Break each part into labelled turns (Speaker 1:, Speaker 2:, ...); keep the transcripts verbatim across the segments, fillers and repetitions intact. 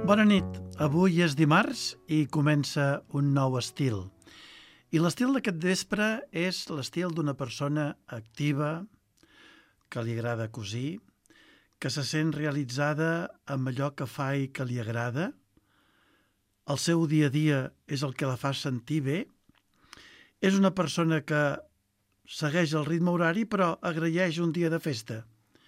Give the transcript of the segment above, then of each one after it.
Speaker 1: Bona nit. Avui és dimarts i comença un nou estil. I l'estil d'aquest vespre és l'estil d'una persona activa, que li agrada cosir, que se sent realitzada amb allò que fa i que li agrada. El seu dia a dia és el que la fa sentir bé. És una persona que segueix el ritme horari però agraeix un dia de festa.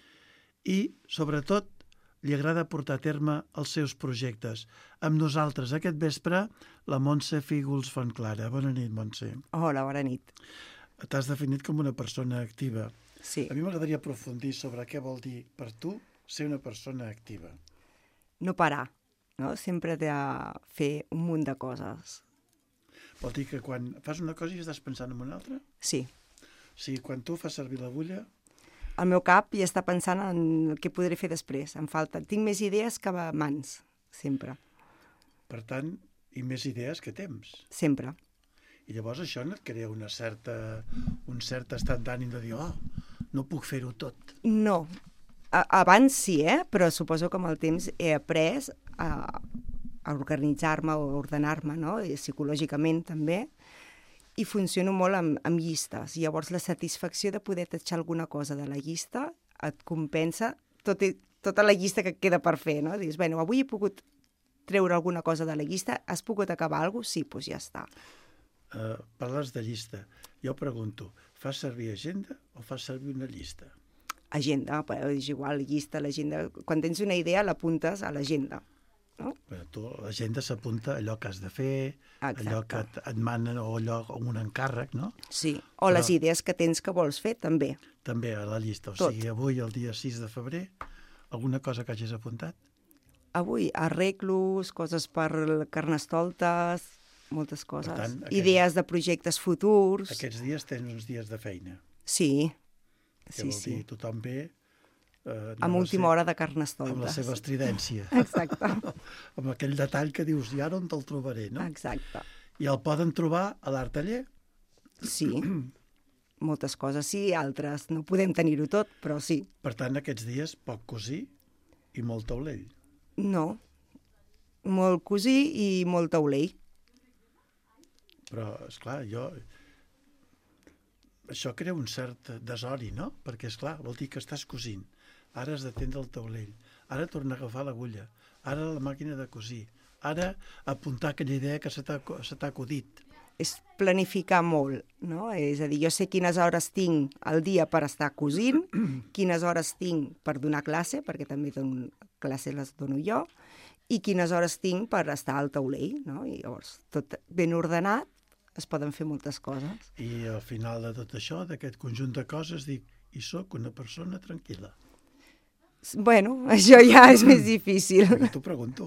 Speaker 1: I, sobretot, li agrada portar a terme els seus projectes. Amb nosaltres aquest vespre, la Montse Fígols Fontclara. Bona nit, Montse.
Speaker 2: Hola, bona nit.
Speaker 1: T'has definit com una persona activa.
Speaker 2: Sí.
Speaker 1: A mi m'agradaria aprofundir sobre què vol dir per tu ser una persona activa.
Speaker 2: No parar, no? Sempre de fer un munt de coses.
Speaker 1: Vol dir que quan fas una cosa i estàs pensant en una altra?
Speaker 2: Sí.
Speaker 1: O sigui, quan tu fas servir l'agulla...
Speaker 2: El meu cap ja està pensant en el que podré fer després. Em falta. Tinc més idees que mans, sempre.
Speaker 1: Per tant, i més idees que temps.
Speaker 2: Sempre.
Speaker 1: I llavors això no et crea una certa, un cert estat d'ànim de dir, oh, no puc fer-ho tot.
Speaker 2: No. A abans sí, eh? Però suposo que amb el temps he après a, a organitzar-me o a ordenar-me, no? I psicològicament també. I funciono molt amb, amb llistes. Llavors la satisfacció de poder tatxar alguna cosa de la llista et compensa tot i, tota la llista que et queda per fer, no? Dius, bueno, avui he pogut treure alguna cosa de la llista, has pogut acabar alguna cosa? Sí, doncs ja està.
Speaker 1: Uh, parles de llista. Jo pregunto, fas servir agenda o fas servir una llista?
Speaker 2: Agenda, però és igual, llista, l'agenda... Quan tens una idea, l'apuntes a l'agenda. No?
Speaker 1: Bueno, tu, l'agenda s'apunta allò que has de fer,
Speaker 2: Exacte.
Speaker 1: Allò que et, et manen o allò com un encàrrec, no?
Speaker 2: Sí, o Però, les idees que tens que vols fer, també.
Speaker 1: També a la llista. O
Speaker 2: Tot.
Speaker 1: sigui, avui, el dia sis de febrer, alguna cosa que hagis apuntat?
Speaker 2: Avui, arreglos, coses per carnestoltes, moltes coses.
Speaker 1: Per tant, aquests,
Speaker 2: idees de projectes futurs.
Speaker 1: Aquests dies tens uns dies de feina.
Speaker 2: Sí,
Speaker 1: Què
Speaker 2: sí,
Speaker 1: vol
Speaker 2: sí.
Speaker 1: dir? Tothom ve... Eh,
Speaker 2: amb última hora de carnestoltes.
Speaker 1: Amb la seva estridència.
Speaker 2: Exacte.
Speaker 1: Amb aquell detall que dius, i ara on te'l trobaré, no?
Speaker 2: Exacte.
Speaker 1: I el poden trobar a l'Art Taller?
Speaker 2: Sí, moltes coses sí, altres no podem tenir-ho tot, però sí.
Speaker 1: Per tant, aquests dies poc cosir i molt taulell.
Speaker 2: No, molt cosir i molt taulell.
Speaker 1: Però, esclar, jo... Això crea un cert desori, no? Perquè, esclar, vol dir que estàs cosint. Ara has d'atendre el taulell. Ara tornar a agafar l'agulla. Ara la màquina de cosir. Ara apuntar aquella idea que se t'ha acudit.
Speaker 2: És planificar molt, no? És a dir, jo sé quines hores tinc al dia per estar cosint, quines hores tinc per donar classe, perquè també dono, classe les dono jo, i quines hores tinc per estar al taulell, no? I llavors, tot ben ordenat, es poden fer moltes coses.
Speaker 1: I al final de tot això, d'aquest conjunt de coses, dic, i sóc una persona tranquil·la.
Speaker 2: Bueno, això ja és més difícil.
Speaker 1: Perquè t'ho pregunto.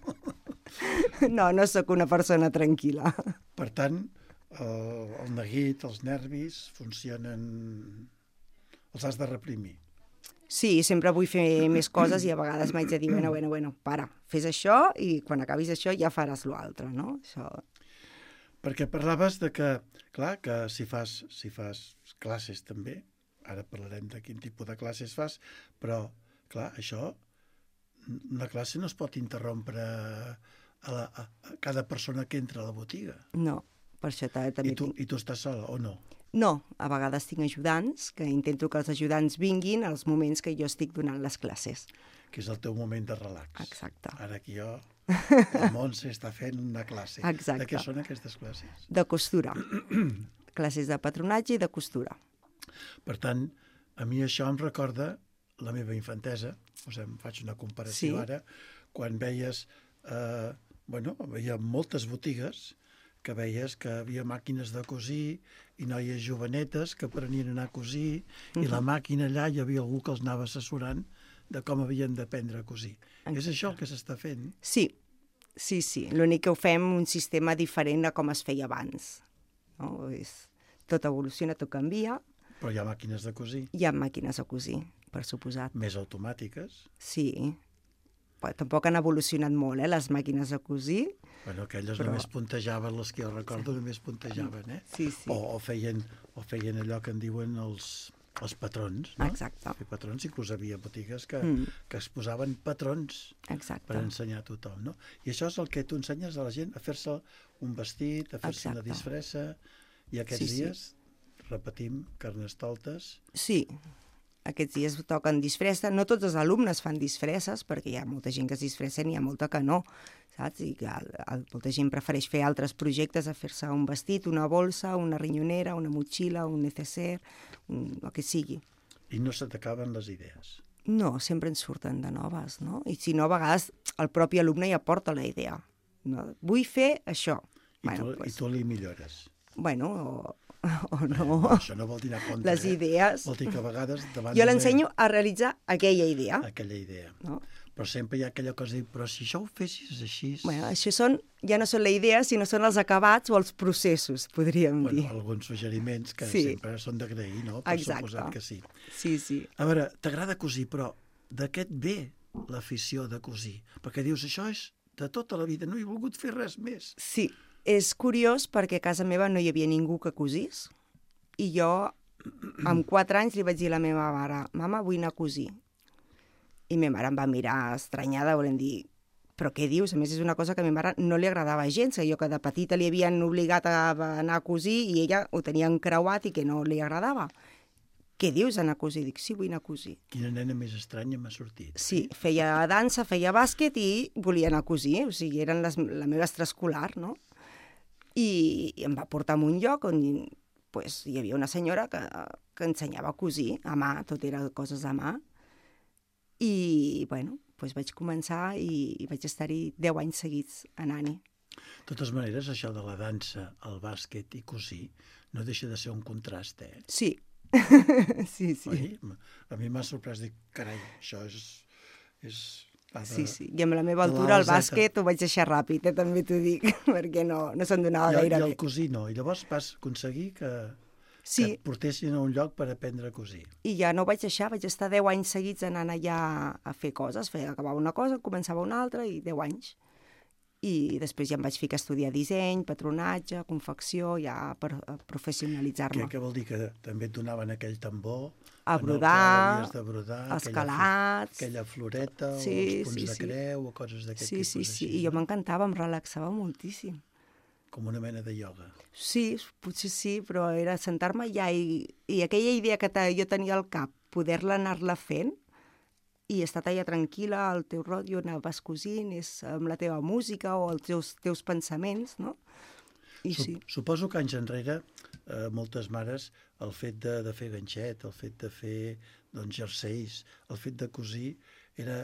Speaker 2: No, no sóc una persona tranquil·la.
Speaker 1: Per tant, el, el neguit, els nervis, funcionen... Els has de reprimir.
Speaker 2: Sí, sempre vull fer més coses i a vegades m'haig de dir, bueno, bueno, bueno, para, fes això i quan acabis això ja faràs l'altre, no? Això...
Speaker 1: Perquè parlaves de que, clar, que si fas, si fas classes també, ara parlarem de quin tipus de classes fas, però, clar, això, una classe no es pot interrompre a, la, a, a cada persona que entra a la botiga.
Speaker 2: No, per això també
Speaker 1: I tu,
Speaker 2: tinc...
Speaker 1: I tu estàs sola, o no?
Speaker 2: No, a vegades tinc ajudants, que intento que els ajudants vinguin als moments que jo estic donant les classes.
Speaker 1: Que és el teu moment de relax.
Speaker 2: Exacte.
Speaker 1: Ara aquí jo... La Montse està fent una classe.
Speaker 2: Exacte.
Speaker 1: De què són aquestes classes?
Speaker 2: De costura. Classes de patronatge i de costura.
Speaker 1: Per tant, a mi això em recorda la meva infantesa, o sigui, em faig una comparació
Speaker 2: sí.
Speaker 1: ara, quan veies, eh, bueno, veia moltes botigues que veies que havia màquines de cosir i noies jovenetes que aprenien a anar a cosir uh-huh. i la màquina allà hi havia algú que els anava assessorant de com havien d'aprendre a cosir. Exacte. És això el que s'està fent?
Speaker 2: Sí, sí, sí. L'únic que ho fem un sistema diferent de com es feia abans. No? És... Tot evoluciona, tot canvia.
Speaker 1: Però hi ha màquines de cosir?
Speaker 2: Hi ha màquines de cosir, per suposat.
Speaker 1: Més automàtiques?
Speaker 2: Sí. Però tampoc han evolucionat molt, eh, les màquines de cosir.
Speaker 1: Bueno, aquelles
Speaker 2: però...
Speaker 1: només puntejaven, les que jo recordo, només puntejaven, eh?
Speaker 2: Sí, sí.
Speaker 1: O, o, feien, o feien allò que en diuen els Els patrons, no?
Speaker 2: Exacte.
Speaker 1: Fer patrons, inclús havia botigues que,
Speaker 2: Mm.
Speaker 1: que es posaven patrons
Speaker 2: Exacte.
Speaker 1: per ensenyar a tothom, no? I això és el que tu ensenyes a la gent, a fer-se un vestit, a fer-se una
Speaker 2: Exacte.
Speaker 1: disfressa, i aquests
Speaker 2: Sí, sí.
Speaker 1: dies, repetim, carnestoltes...
Speaker 2: Sí, aquests dies toquen disfressa. No tots els alumnes fan disfresses, perquè hi ha molta gent que es disfressa i hi ha molta que no, saps? I que el, el, molta gent prefereix fer altres projectes, a fer-se un vestit, una bolsa, una rinyonera, una motxilla, un neceser, un, el que sigui.
Speaker 1: I no se t'acaben les idees.
Speaker 2: No, sempre en surten de noves, no? I si no, a vegades el propi alumne ja porta la idea. No? Vull fer això.
Speaker 1: I,
Speaker 2: Bueno,
Speaker 1: tu,
Speaker 2: pues,
Speaker 1: I tu li millores.
Speaker 2: bueno, o, o no.
Speaker 1: Això no vol dir anar a compte,
Speaker 2: Les
Speaker 1: eh?
Speaker 2: idees...
Speaker 1: Vol dir que a vegades... davant
Speaker 2: Jo
Speaker 1: de-
Speaker 2: l'ensenyo a realitzar aquella idea.
Speaker 1: Aquella idea.
Speaker 2: No?
Speaker 1: Però sempre hi ha aquella cosa de dir, però si això ho fessis així...
Speaker 2: Bueno, això són, ja no són la idea, sinó són els acabats o els processos, podríem
Speaker 1: Bueno,
Speaker 2: dir.
Speaker 1: alguns suggeriments que
Speaker 2: Sí.
Speaker 1: sempre són d'agrair, no? Per
Speaker 2: Exacte.
Speaker 1: suposat que sí.
Speaker 2: Sí, sí.
Speaker 1: A veure, t'agrada cosir, però de què et ve l'afició de cosir? Perquè dius, això és de tota la vida, no he volgut fer res més.
Speaker 2: Sí, és curiós perquè a casa meva no hi havia ningú que cosís i jo amb quatre anys li vaig dir a la meva mare, mama, vull anar a cosir. I ma mare em va mirar estranyada, volent dir, però què dius? A més, és una cosa que a ma mare no li agradava gens, que jo que de petita li havien obligat a anar a cosir i ella ho tenia encreuat i que no li agradava. Què dius, anar a cosir? Dic, sí, vull anar a cosir.
Speaker 1: Quina nena més estranya m'ha sortit.
Speaker 2: Sí, feia dansa, feia bàsquet i volia anar a cosir, o sigui, eren les, la meva extraescolar, no? I, i em va portar a un lloc on pues, hi havia una senyora que, que ensenyava a cosir a mà, tot era coses a mà, i, bueno, pues vaig començar i, i vaig estar-hi deu anys seguits anant-hi.
Speaker 1: De totes maneres, això de la dansa, el bàsquet i cosir no deixa de ser un contrast, eh?
Speaker 2: Sí, sí, sí.
Speaker 1: Oi? A mi m'ha sorprès, dic, carai, això és... és ha de-
Speaker 2: Sí, sí. I amb la meva
Speaker 1: de la
Speaker 2: altura,
Speaker 1: A a
Speaker 2: el
Speaker 1: Z.
Speaker 2: bàsquet ho vaig deixar ràpid, eh, també t'ho dic, perquè no, no se'n donava
Speaker 1: I,
Speaker 2: gaire
Speaker 1: I
Speaker 2: bé.
Speaker 1: el cosir no. I llavors vas aconseguir que,
Speaker 2: Sí,
Speaker 1: que et portessin a un lloc per aprendre a cosir.
Speaker 2: i ja no ho vaig deixar, vaig estar deu anys seguits anant allà a fer coses, feia, acabava una cosa, començava una altra i deu anys. I després ja em vaig ficar a estudiar disseny, patronatge, confecció, ja per a
Speaker 1: Què,
Speaker 2: professionalitzar-me.
Speaker 1: què vol dir? Que també et donaven aquell tambor
Speaker 2: A
Speaker 1: en el que
Speaker 2: brodar,
Speaker 1: havies de brodar,
Speaker 2: els
Speaker 1: aquella,
Speaker 2: calats.
Speaker 1: fl- aquella floreta,
Speaker 2: Sí,
Speaker 1: o els punts
Speaker 2: sí,
Speaker 1: de
Speaker 2: sí.
Speaker 1: creu, o coses d'aquest
Speaker 2: Sí,
Speaker 1: tipus
Speaker 2: sí, sí,
Speaker 1: així,
Speaker 2: i jo
Speaker 1: no?
Speaker 2: m'encantava, em relaxava moltíssim.
Speaker 1: Com una mena de ioga.
Speaker 2: Sí, potser sí, però era sentar-me allà i, i aquella idea que te, jo tenia al cap, poder-la anar-la fent i estar allà tranquil·la al teu rotllo, anaves cosint, és amb la teva música o els teus, teus pensaments, no? I
Speaker 1: Sup
Speaker 2: sí,
Speaker 1: Suposo que anys enrere, eh, moltes mares, el fet de, de fer ganxet, el fet de fer doncs, jerseis, el fet de cosir, era,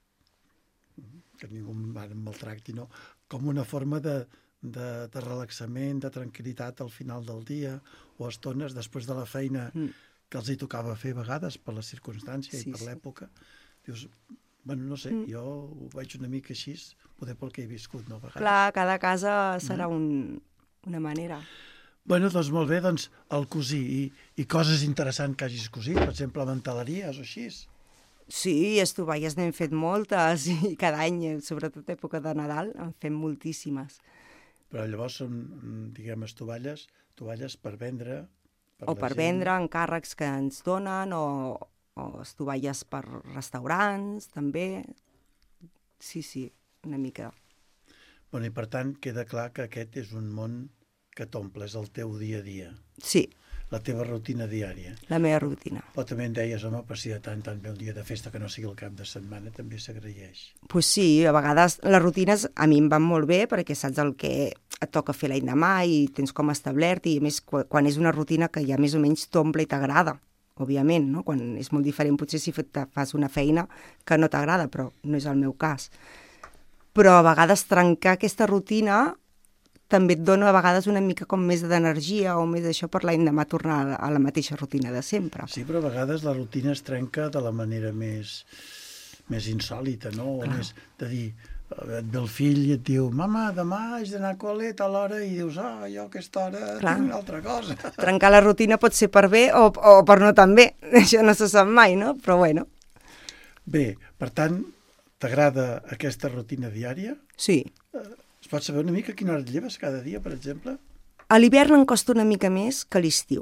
Speaker 1: que ningú em maltracti, no? Com una forma de, de, de relaxament, de tranquil·litat al final del dia, o estones després de la feina
Speaker 2: Mm.
Speaker 1: que els hi tocava fer a vegades per la circumstància
Speaker 2: Sí,
Speaker 1: i per
Speaker 2: sí.
Speaker 1: l'època. Dius, bueno, no sé,
Speaker 2: Mm.
Speaker 1: jo ho veig una mica així, poder pel que he viscut, no? A vegades.
Speaker 2: clar, cada casa serà un, una manera.
Speaker 1: Bueno, doncs molt bé, doncs el cosir i, i coses interessants que hagis cosit, per exemple, manteleries o així.
Speaker 2: Sí, estovalles n'hem fet moltes i cada any, sobretot època de Nadal, en fem moltíssimes.
Speaker 1: Però llavors són, mm, diguem, tovalles, tovalles per vendre...
Speaker 2: O
Speaker 1: la
Speaker 2: per
Speaker 1: gent.
Speaker 2: vendre, encàrrecs que ens donen, o, o estovalles per restaurants, també. Sí, sí, una mica.
Speaker 1: Bueno, i per tant, queda clar que aquest és un món que t'omple, és el teu dia a dia,
Speaker 2: Sí,
Speaker 1: la teva rutina diària.
Speaker 2: la meva rutina.
Speaker 1: Però també em deies, home, per si de tant tant ve un dia de festa que no sigui el cap de setmana, també s'agraeix.
Speaker 2: Doncs pues sí, a vegades les rutines a mi em van molt bé perquè saps el que et toca fer l'endemà i tens com establert i a més quan, quan és una rutina que ja més o menys t'omple i t'agrada, òbviament, no? Quan és molt diferent potser si fa- fas una feina que no t'agrada, però no és el meu cas. Però a vegades trencar aquesta rutina també et dona a vegades una mica com més d'energia o més d'això per l'endemà tornar a la- a la mateixa rutina de sempre.
Speaker 1: Sí, però a vegades la rutina es trenca de la manera més, més insòlita, no? O
Speaker 2: Clar.
Speaker 1: més de dir, eh, et ve el fill i et diu, mama, demà haig d'anar a col·le a tal hora, i dius, ah, jo a aquesta hora
Speaker 2: Clar.
Speaker 1: tinc una altra cosa.
Speaker 2: Trencar la rutina pot ser per bé o, o per no tan bé, això no se sap mai, no? Però bueno,
Speaker 1: Bé, per tant, t'agrada aquesta rutina diària?
Speaker 2: sí.
Speaker 1: Es pot saber una mica a quina hora et lleves cada dia, per exemple?
Speaker 2: A l'hivern em costa una mica més que a l'estiu.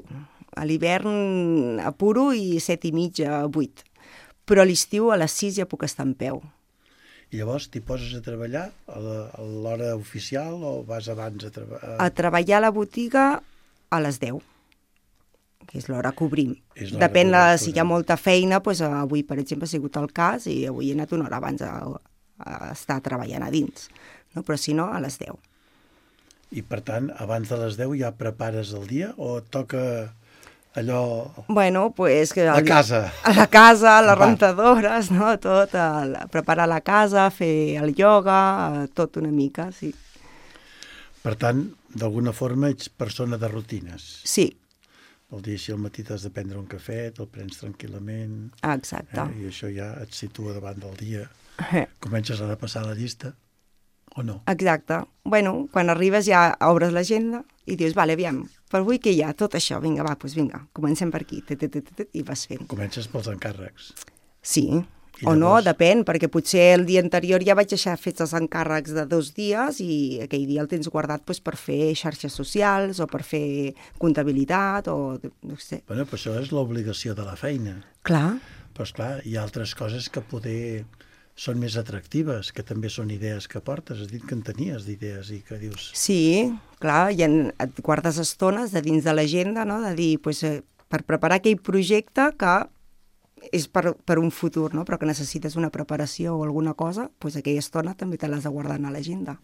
Speaker 2: A l'hivern apuro i set i mitja, vuit. Però a l'estiu a les sis ja puc estar en peu.
Speaker 1: I llavors t'hi poses a treballar a l'hora oficial o vas abans a treballar?
Speaker 2: A treballar a la botiga a les deu, que és l'hora que obrim. Depèn de si hi ha molta feina, doncs avui, per exemple, ha sigut el cas i avui he anat una hora abans a, a estar treballant a dins. No? Però si no, a les deu.
Speaker 1: I per tant, abans de les deu ja prepares el dia o et toca allò...
Speaker 2: Bueno, pues... Que
Speaker 1: la casa.
Speaker 2: A la casa, les rentadores, no? Tot, el, preparar la casa, fer el ioga, tot una mica, sí.
Speaker 1: Per tant, d'alguna forma ets persona de rutines.
Speaker 2: Sí.
Speaker 1: Vol dir, si al matí t'has de prendre un cafè, te'l prens tranquil·lament.
Speaker 2: Exacte.
Speaker 1: Eh? I això ja et situa davant del dia. Eh. Comences a repassar la llista, o no?
Speaker 2: Exacte. Bueno, quan arribes ja obres l'agenda i dius, vale, aviam, per avui què hi ha? Tot això, vinga, va, doncs vinga, comencem per aquí, tet, tet, tet, tet, i vas fent.
Speaker 1: Comences pels encàrrecs.
Speaker 2: Sí, I o llavors... no, depèn, perquè potser el dia anterior ja vaig deixar fets els encàrrecs de dos dies i aquell dia el tens guardat doncs, per fer xarxes socials o per fer comptabilitat o no sé.
Speaker 1: Bueno, però això és l'obligació de la feina.
Speaker 2: Clar.
Speaker 1: Però, esclar, hi ha altres coses que poder són més atractives, que també són idees que portes. Has dit que en tenies d'idees i que dius...
Speaker 2: Sí, clar, i en, et guardes estones de dins de l'agenda, no? De dir, pues, eh, per preparar aquell projecte que és per, per un futur, no? Però que necessites una preparació o alguna cosa, pues aquella estona també te l'has de guardar a l'agenda.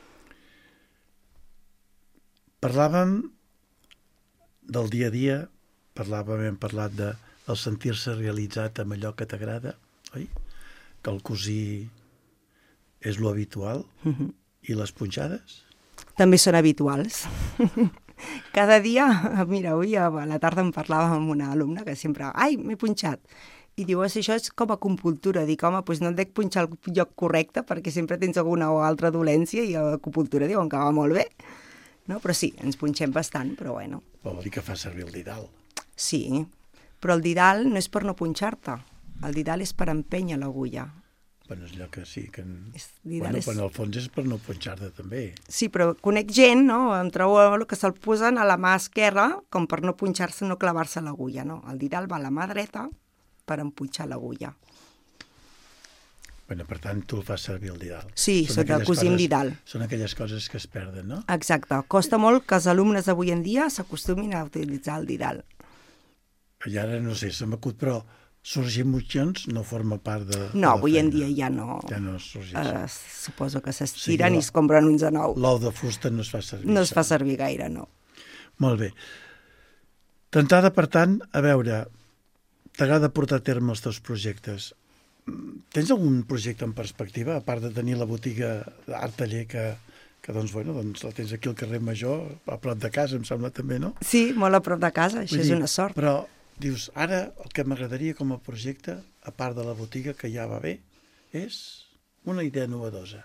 Speaker 1: Parlàvem del dia a dia, parlàvem, hem parlat de el sentir-se realitzat amb allò que t'agrada, oi? Que el cosir és lo habitual, uh-huh. I les punxades?
Speaker 2: També són habituals. Cada dia, mira, avui a la tarda em parlava amb una alumna que sempre, ai, m'he punxat. I diu, això és com a acupuntura. Dic, home, doncs no et dec punxar al lloc correcte perquè sempre tens alguna o altra dolència i a l'acupuntura diuen que va molt bé. No? Però sí, ens punxem bastant, però bueno.
Speaker 1: Vol dir que fa servir el didal.
Speaker 2: Sí, però el didal no és per no punxar-te. El didal és per empènyer l'agulla.
Speaker 1: Bueno, és allò que sí, que... En...
Speaker 2: Bueno,
Speaker 1: és... Però en el fons és per no punxar-te també.
Speaker 2: Sí, però conec gent, no?, em trobo el que se'l posen a la mà esquerra com per no punxar-se, no clavar-se l'agulla, no? El didal va a la mà dreta per empunxar l'agulla.
Speaker 1: Bueno, per tant, tu el fas servir el didal.
Speaker 2: Sí, sota cosir amb didal.
Speaker 1: Són aquelles coses que es perden, no?
Speaker 2: Exacte. Costa molt que els alumnes d'avui en dia s'acostumin a utilitzar el didal.
Speaker 1: I ara, no sé, se m'acut, però sorgir moixons no forma part de...
Speaker 2: No,
Speaker 1: de
Speaker 2: avui
Speaker 1: feina.
Speaker 2: en dia ja no.
Speaker 1: Ja no sorgeixen.
Speaker 2: Uh, suposo que s'estiren
Speaker 1: sí,
Speaker 2: i es compren uns de nou.
Speaker 1: L'ou de fusta no es fa servir.
Speaker 2: No es fa servir gaire, no.
Speaker 1: Molt bé. T'entrada, per tant, a veure, t'agrada portar a terme els teus projectes. Tens algun projecte en perspectiva, a part de tenir la botiga d'art taller que, que doncs, bueno, doncs la tens aquí al carrer Major, a prop de casa, em sembla també, no?
Speaker 2: Sí, molt a prop de casa, això
Speaker 1: Vull
Speaker 2: és
Speaker 1: dir,
Speaker 2: una sort.
Speaker 1: Però dius, ara el que m'agradaria com a projecte, a part de la botiga, que ja va bé, és una idea novedosa.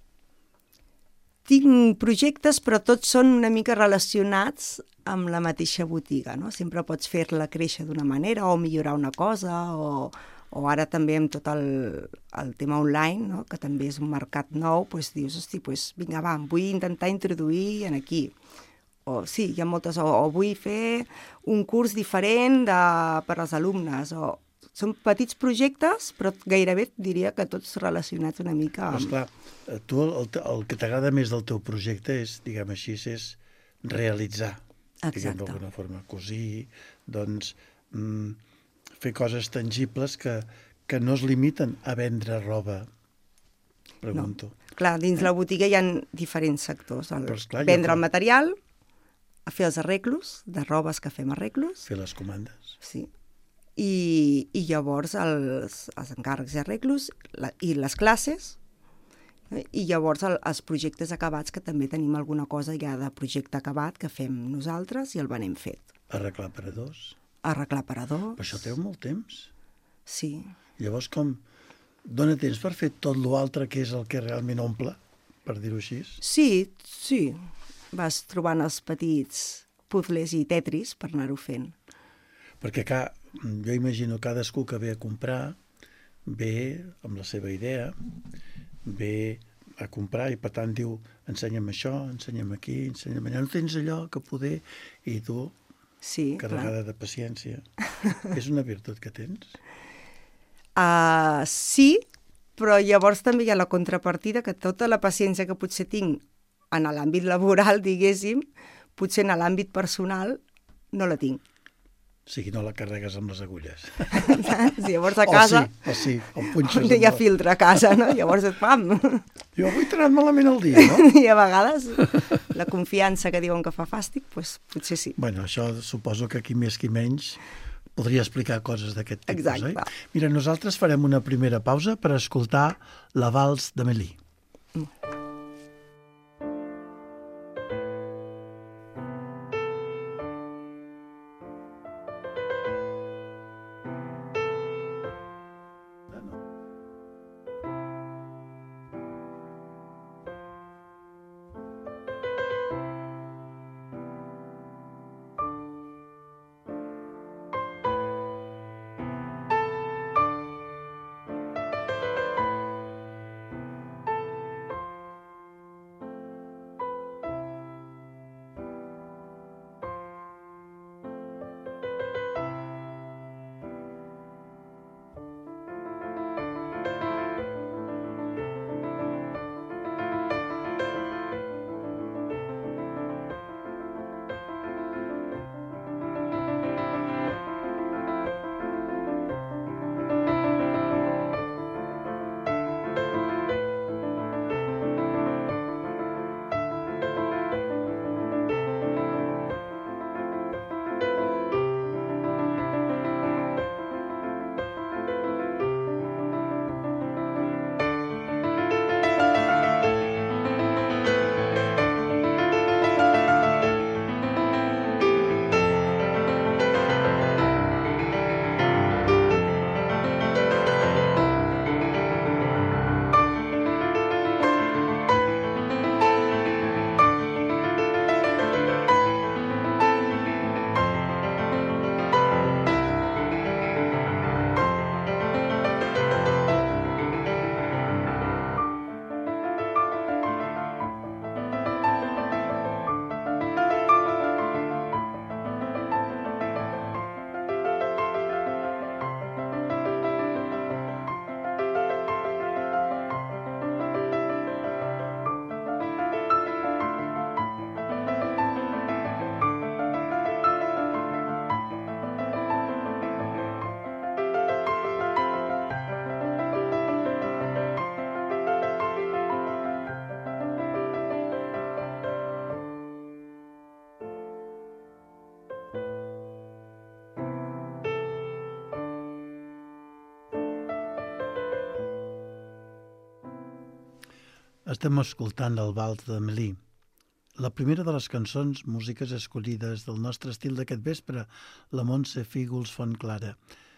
Speaker 2: Tinc projectes, però tots són una mica relacionats amb la mateixa botiga, no? Sempre pots fer-la créixer d'una manera o millorar una cosa, o, o ara també amb tot el, el tema online, no? Que també és un mercat nou, doncs dius, hosti, doncs vinga, va, em vull intentar introduir en aquí. O sí, hi ha moltes, o, o vull fer un curs diferent de, per als alumnes, o són petits projectes, però gairebé diria que tots relacionats una mica amb...
Speaker 1: Però esclar, tu el, el que t'agrada més del teu projecte és, diguem així, és realitzar, diguem d'alguna forma, cosir, doncs mm, fer coses tangibles que, que no es limiten a vendre roba, pregunto.
Speaker 2: No. Clar, dins eh? la botiga hi ha diferents sectors, el,
Speaker 1: esclar,
Speaker 2: vendre
Speaker 1: ja...
Speaker 2: el material, a fer els arreglos, de robes que fem arreglos.
Speaker 1: Fer les comandes.
Speaker 2: Sí. I, i llavors els, els encàrrecs i arreglos la, i les classes, i llavors el, els projectes acabats, que també tenim alguna cosa ja de projecte acabat que fem nosaltres i el venem fet.
Speaker 1: Arreglar aparadors.
Speaker 2: Arreglar aparadors.
Speaker 1: Però això treu molt temps.
Speaker 2: Sí.
Speaker 1: Llavors com dona temps per fer tot l'altre que és el que realment omple, per dir-ho així?
Speaker 2: Sí, sí. Vas trobant els petits puzzles i tetris per anar-ho fent.
Speaker 1: Perquè ca, jo imagino cadascú que ve a comprar ve amb la seva idea, ve a comprar i per tant diu ensenya'm això, ensenya'm aquí, ensenya'm allà, no tens allò que poder, i tu
Speaker 2: Sí,
Speaker 1: carregada clar. de paciència. És una virtut que tens?
Speaker 2: Uh, sí, però llavors també hi ha la contrapartida que tota la paciència que potser tinc en l'àmbit laboral, diguéssim, potser en l'àmbit personal no la tinc.
Speaker 1: O sigui, no la carregues amb les agulles.
Speaker 2: Sí, llavors a casa...
Speaker 1: O sí, o sí, el punxes...
Speaker 2: Hi ha filtre a casa, no? Llavors et pam.
Speaker 1: Jo avui t'ha anat malament el dia, no?
Speaker 2: I a vegades la confiança que diuen que fa fàstic, doncs potser sí.
Speaker 1: Bueno, això suposo que qui més qui menys podria explicar coses d'aquest tipus.
Speaker 2: Exacte.
Speaker 1: Eh? Mira, nosaltres farem una primera pausa per escoltar la Vals d'Amélie. Mm. Estem escoltant el Vals d'Amélie, la primera de les cançons, músiques escollides del nostre estil d'aquest vespre, la Montse Fígols Fontclara.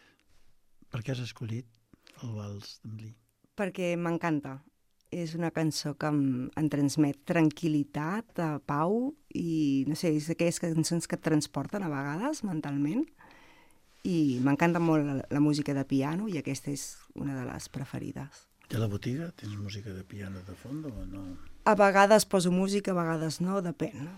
Speaker 1: Per què has escollit el Vals d'Amélie?
Speaker 2: Perquè m'encanta. És una cançó que em, em transmet tranquil·litat, pau, i no sé, és d'aquelles cançons que et transporten a vegades mentalment, i m'encanta molt la, la música de piano, i aquesta és una de les preferides.
Speaker 1: I a la botiga tens música de piano de fons o no?
Speaker 2: A vegades poso música, a vegades no, depèn.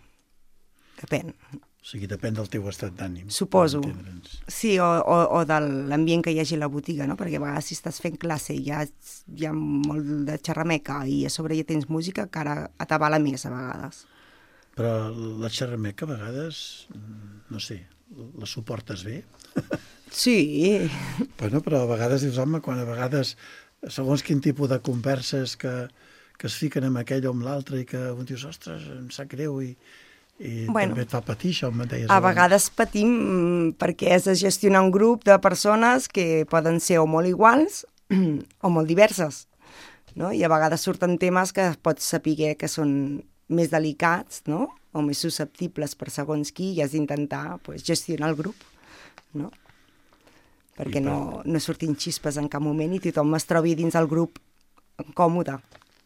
Speaker 2: Depèn.
Speaker 1: O sigui, depèn del teu estat d'ànim.
Speaker 2: Suposo. Sí, o, o, o de l'ambient que hi hagi a la botiga, no? Perquè a vegades si estàs fent classe i hi ha, hi ha molt de xerrameca i a sobre ja tens música, que ara t'avala més a vegades.
Speaker 1: Però la xerrameca a vegades, no sé, la suportes bé?
Speaker 2: Sí.
Speaker 1: Bueno, però a vegades dius, home, quan a vegades, segons quin tipus de converses que, que es fiquen amb aquell o amb l'altre i que un dius, ostres, em sap greu i... I bueno, també et fa patir, això em deies.
Speaker 2: A abans. Vegades patim perquè has de gestionar un grup de persones que poden ser o molt iguals o molt diverses, no? I a vegades surten temes que pots saber que són més delicats, no? O més susceptibles per segons qui, i has d'intentar pues, gestionar el grup, no? Perquè no, no surtin xispes en cap moment i tothom es trobi dins del grup còmode.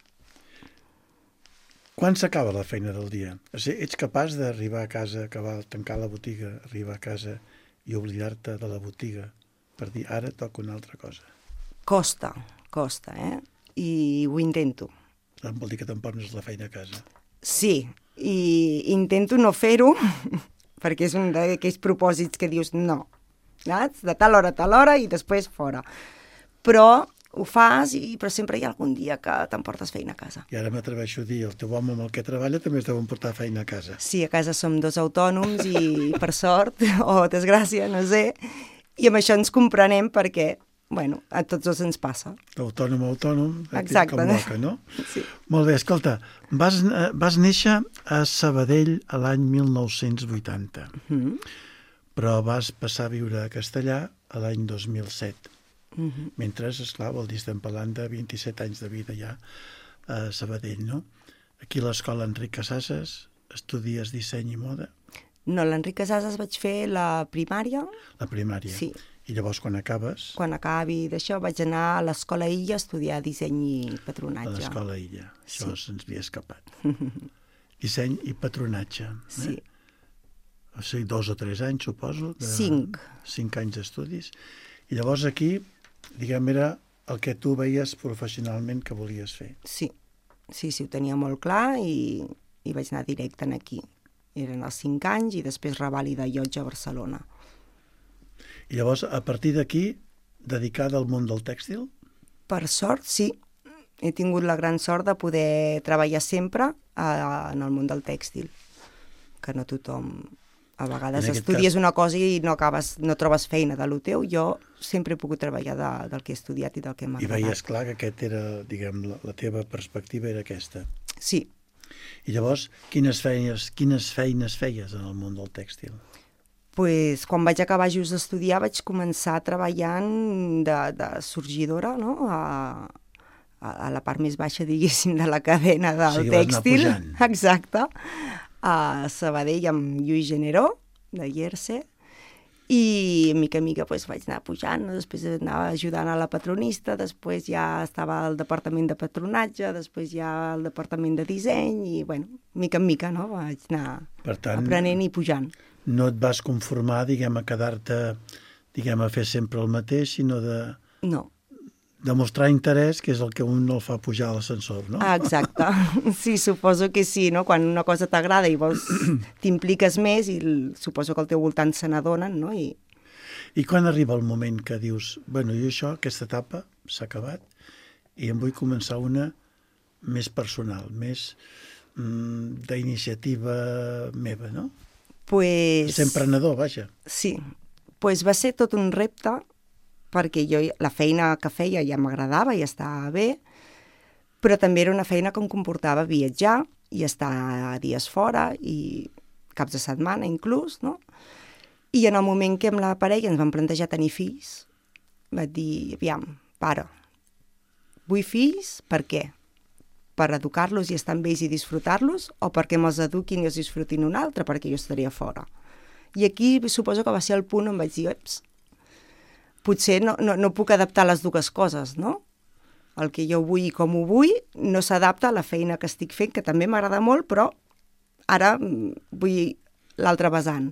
Speaker 1: Quan s'acaba la feina del dia? O sigui, ets capaç d'arribar a casa, acabar, tancar la botiga, arribar a casa i oblidar-te de la botiga per dir, ara toca una altra cosa?
Speaker 2: Costa, costa, eh? I ho intento.
Speaker 1: Em vol dir que t'emportes la feina a casa?
Speaker 2: Sí, i intento no fer-ho, perquè és un d'aquells propòsits que dius no, saps? De tal hora a tal hora i després fora. Però ho fas, i, però sempre hi ha algun dia que t'emportes feina a casa.
Speaker 1: I ara m'atreveixo a dir, el teu home amb el que treballa també es deuen portar feina a casa.
Speaker 2: Sí, a casa som dos autònoms i per sort, o desgràcia, no sé, i amb això ens comprenem perquè, bueno, a tots dos ens passa.
Speaker 1: Autònom a autònom,
Speaker 2: exacte,
Speaker 1: com boca, no?
Speaker 2: Sí.
Speaker 1: Molt bé, escolta, vas, vas néixer a Sabadell a l'any mil nou-cents vuitanta, mm-hmm. però vas passar a viure a Castellà a l'any dos mil set. Mm-hmm. Mentre, esclar, vol dir, estem parlant de vint-i-set anys de vida ja a Sabadell, no? Aquí a l'escola Enric Casasses estudies disseny i moda?
Speaker 2: No, l'Enric Casasses vaig fer la primària.
Speaker 1: La primària?
Speaker 2: Sí.
Speaker 1: I llavors quan acabes?
Speaker 2: Quan acabi d'això vaig anar a l'Escola Illa a estudiar disseny i patronatge.
Speaker 1: A l'Escola Illa, això
Speaker 2: sí.
Speaker 1: se'ns havia escapat. Disseny i patronatge. Eh?
Speaker 2: Sí.
Speaker 1: O sigui, dos o tres anys, suposo? De...
Speaker 2: Cinc.
Speaker 1: Cinc anys d'estudis. I llavors aquí, diguem, era el que tu veies professionalment que volies fer.
Speaker 2: Sí, sí, sí, ho tenia molt clar i, i vaig anar directe aquí. Eren els cinc anys i després revàlida Llotja a Barcelona.
Speaker 1: I llavors, a partir d'aquí, dedicada al món del tèxtil?
Speaker 2: Per sort, sí. He tingut la gran sort de poder treballar sempre a, en el món del tèxtil, que no tothom... A vegades estudies cas... una cosa i no acabes, no trobes feina de lo teu. Jo sempre he pogut treballar de, del que he estudiat i del que m'ha agradat.
Speaker 1: I veies clar que aquest era, diguem, la, la teva perspectiva era aquesta.
Speaker 2: Sí.
Speaker 1: I llavors, quines feines, quines feines feies en el món del tèxtil?
Speaker 2: Pues, quan vaig acabar just d'estudiar vaig començar treballant de, de sorgidora, no? A, a, a la part més baixa, diguéssim, de la cadena del
Speaker 1: o sigui,
Speaker 2: tèxtil.
Speaker 1: Vas anar pujant.
Speaker 2: Exacte. A Sabadell amb Lluís Generó, de Yerse, i mica en mica pues, vaig anar pujant, no? Després anava ajudant a la patronista, després ja estava al departament de patronatge, després ja al departament de disseny, i bueno, mica en mica, no? Vaig anar per tant, aprenent i pujant.
Speaker 1: No et vas conformar, diguem, a quedar-te, diguem, a fer sempre el mateix, sinó de...
Speaker 2: No.
Speaker 1: Demostrar interès, que és el que un el fa pujar a l'ascensor, no?
Speaker 2: Ah, exacte. Sí, suposo que sí, no? Quan una cosa t'agrada i vols t'impliques més i suposo que al teu voltant se n'adonen, no? I...
Speaker 1: I quan arriba el moment que dius, bueno, jo això, aquesta etapa s'ha acabat i em vull començar una més personal, més mm, d'iniciativa meva, no?
Speaker 2: Pues...
Speaker 1: Ser emprenedor, vaja.
Speaker 2: Sí, pues va ser tot un repte, perquè jo la feina que feia ja m'agradava i estava bé, però també era una feina que em comportava viatjar i estar dies fora i caps de setmana inclús, no? I en el moment que amb la parella ens vam plantejar tenir fills, vaig dir, aviam, pare, vull fills per què? Per educar-los i estar amb ells i disfrutar-los o perquè me'ls eduquin i els disfrutin un altre perquè jo estaria fora? I aquí suposo que va ser el punt on vaig dir, eps, potser no, no, no puc adaptar les dues coses, no? El que jo vull i com ho vull no s'adapta a la feina que estic fent, que també m'agrada molt, però ara vull l'altre vessant.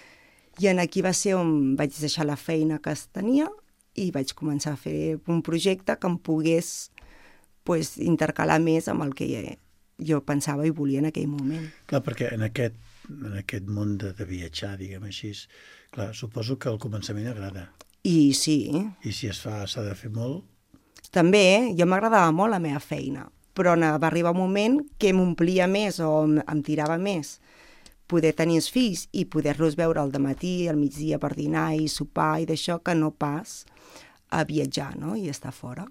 Speaker 2: I en aquí va ser on vaig deixar la feina que es tenia i vaig començar a fer un projecte que em pogués pues, intercalar més amb el que jo pensava i volia en aquell moment.
Speaker 1: Clar, perquè en aquest, en aquest món de, de viatjar, diguem així, clar, suposo que al començament agrada.
Speaker 2: I sí.
Speaker 1: I si es fa, s'ha de fer molt?
Speaker 2: També, eh? Jo m'agradava molt la meva feina, però va arribar un moment que m'omplia més o em, em tirava més poder tenir els fills i poder-los veure al dematí, al migdia per dinar i sopar i d'això, que no pas a viatjar, no? I estar fora.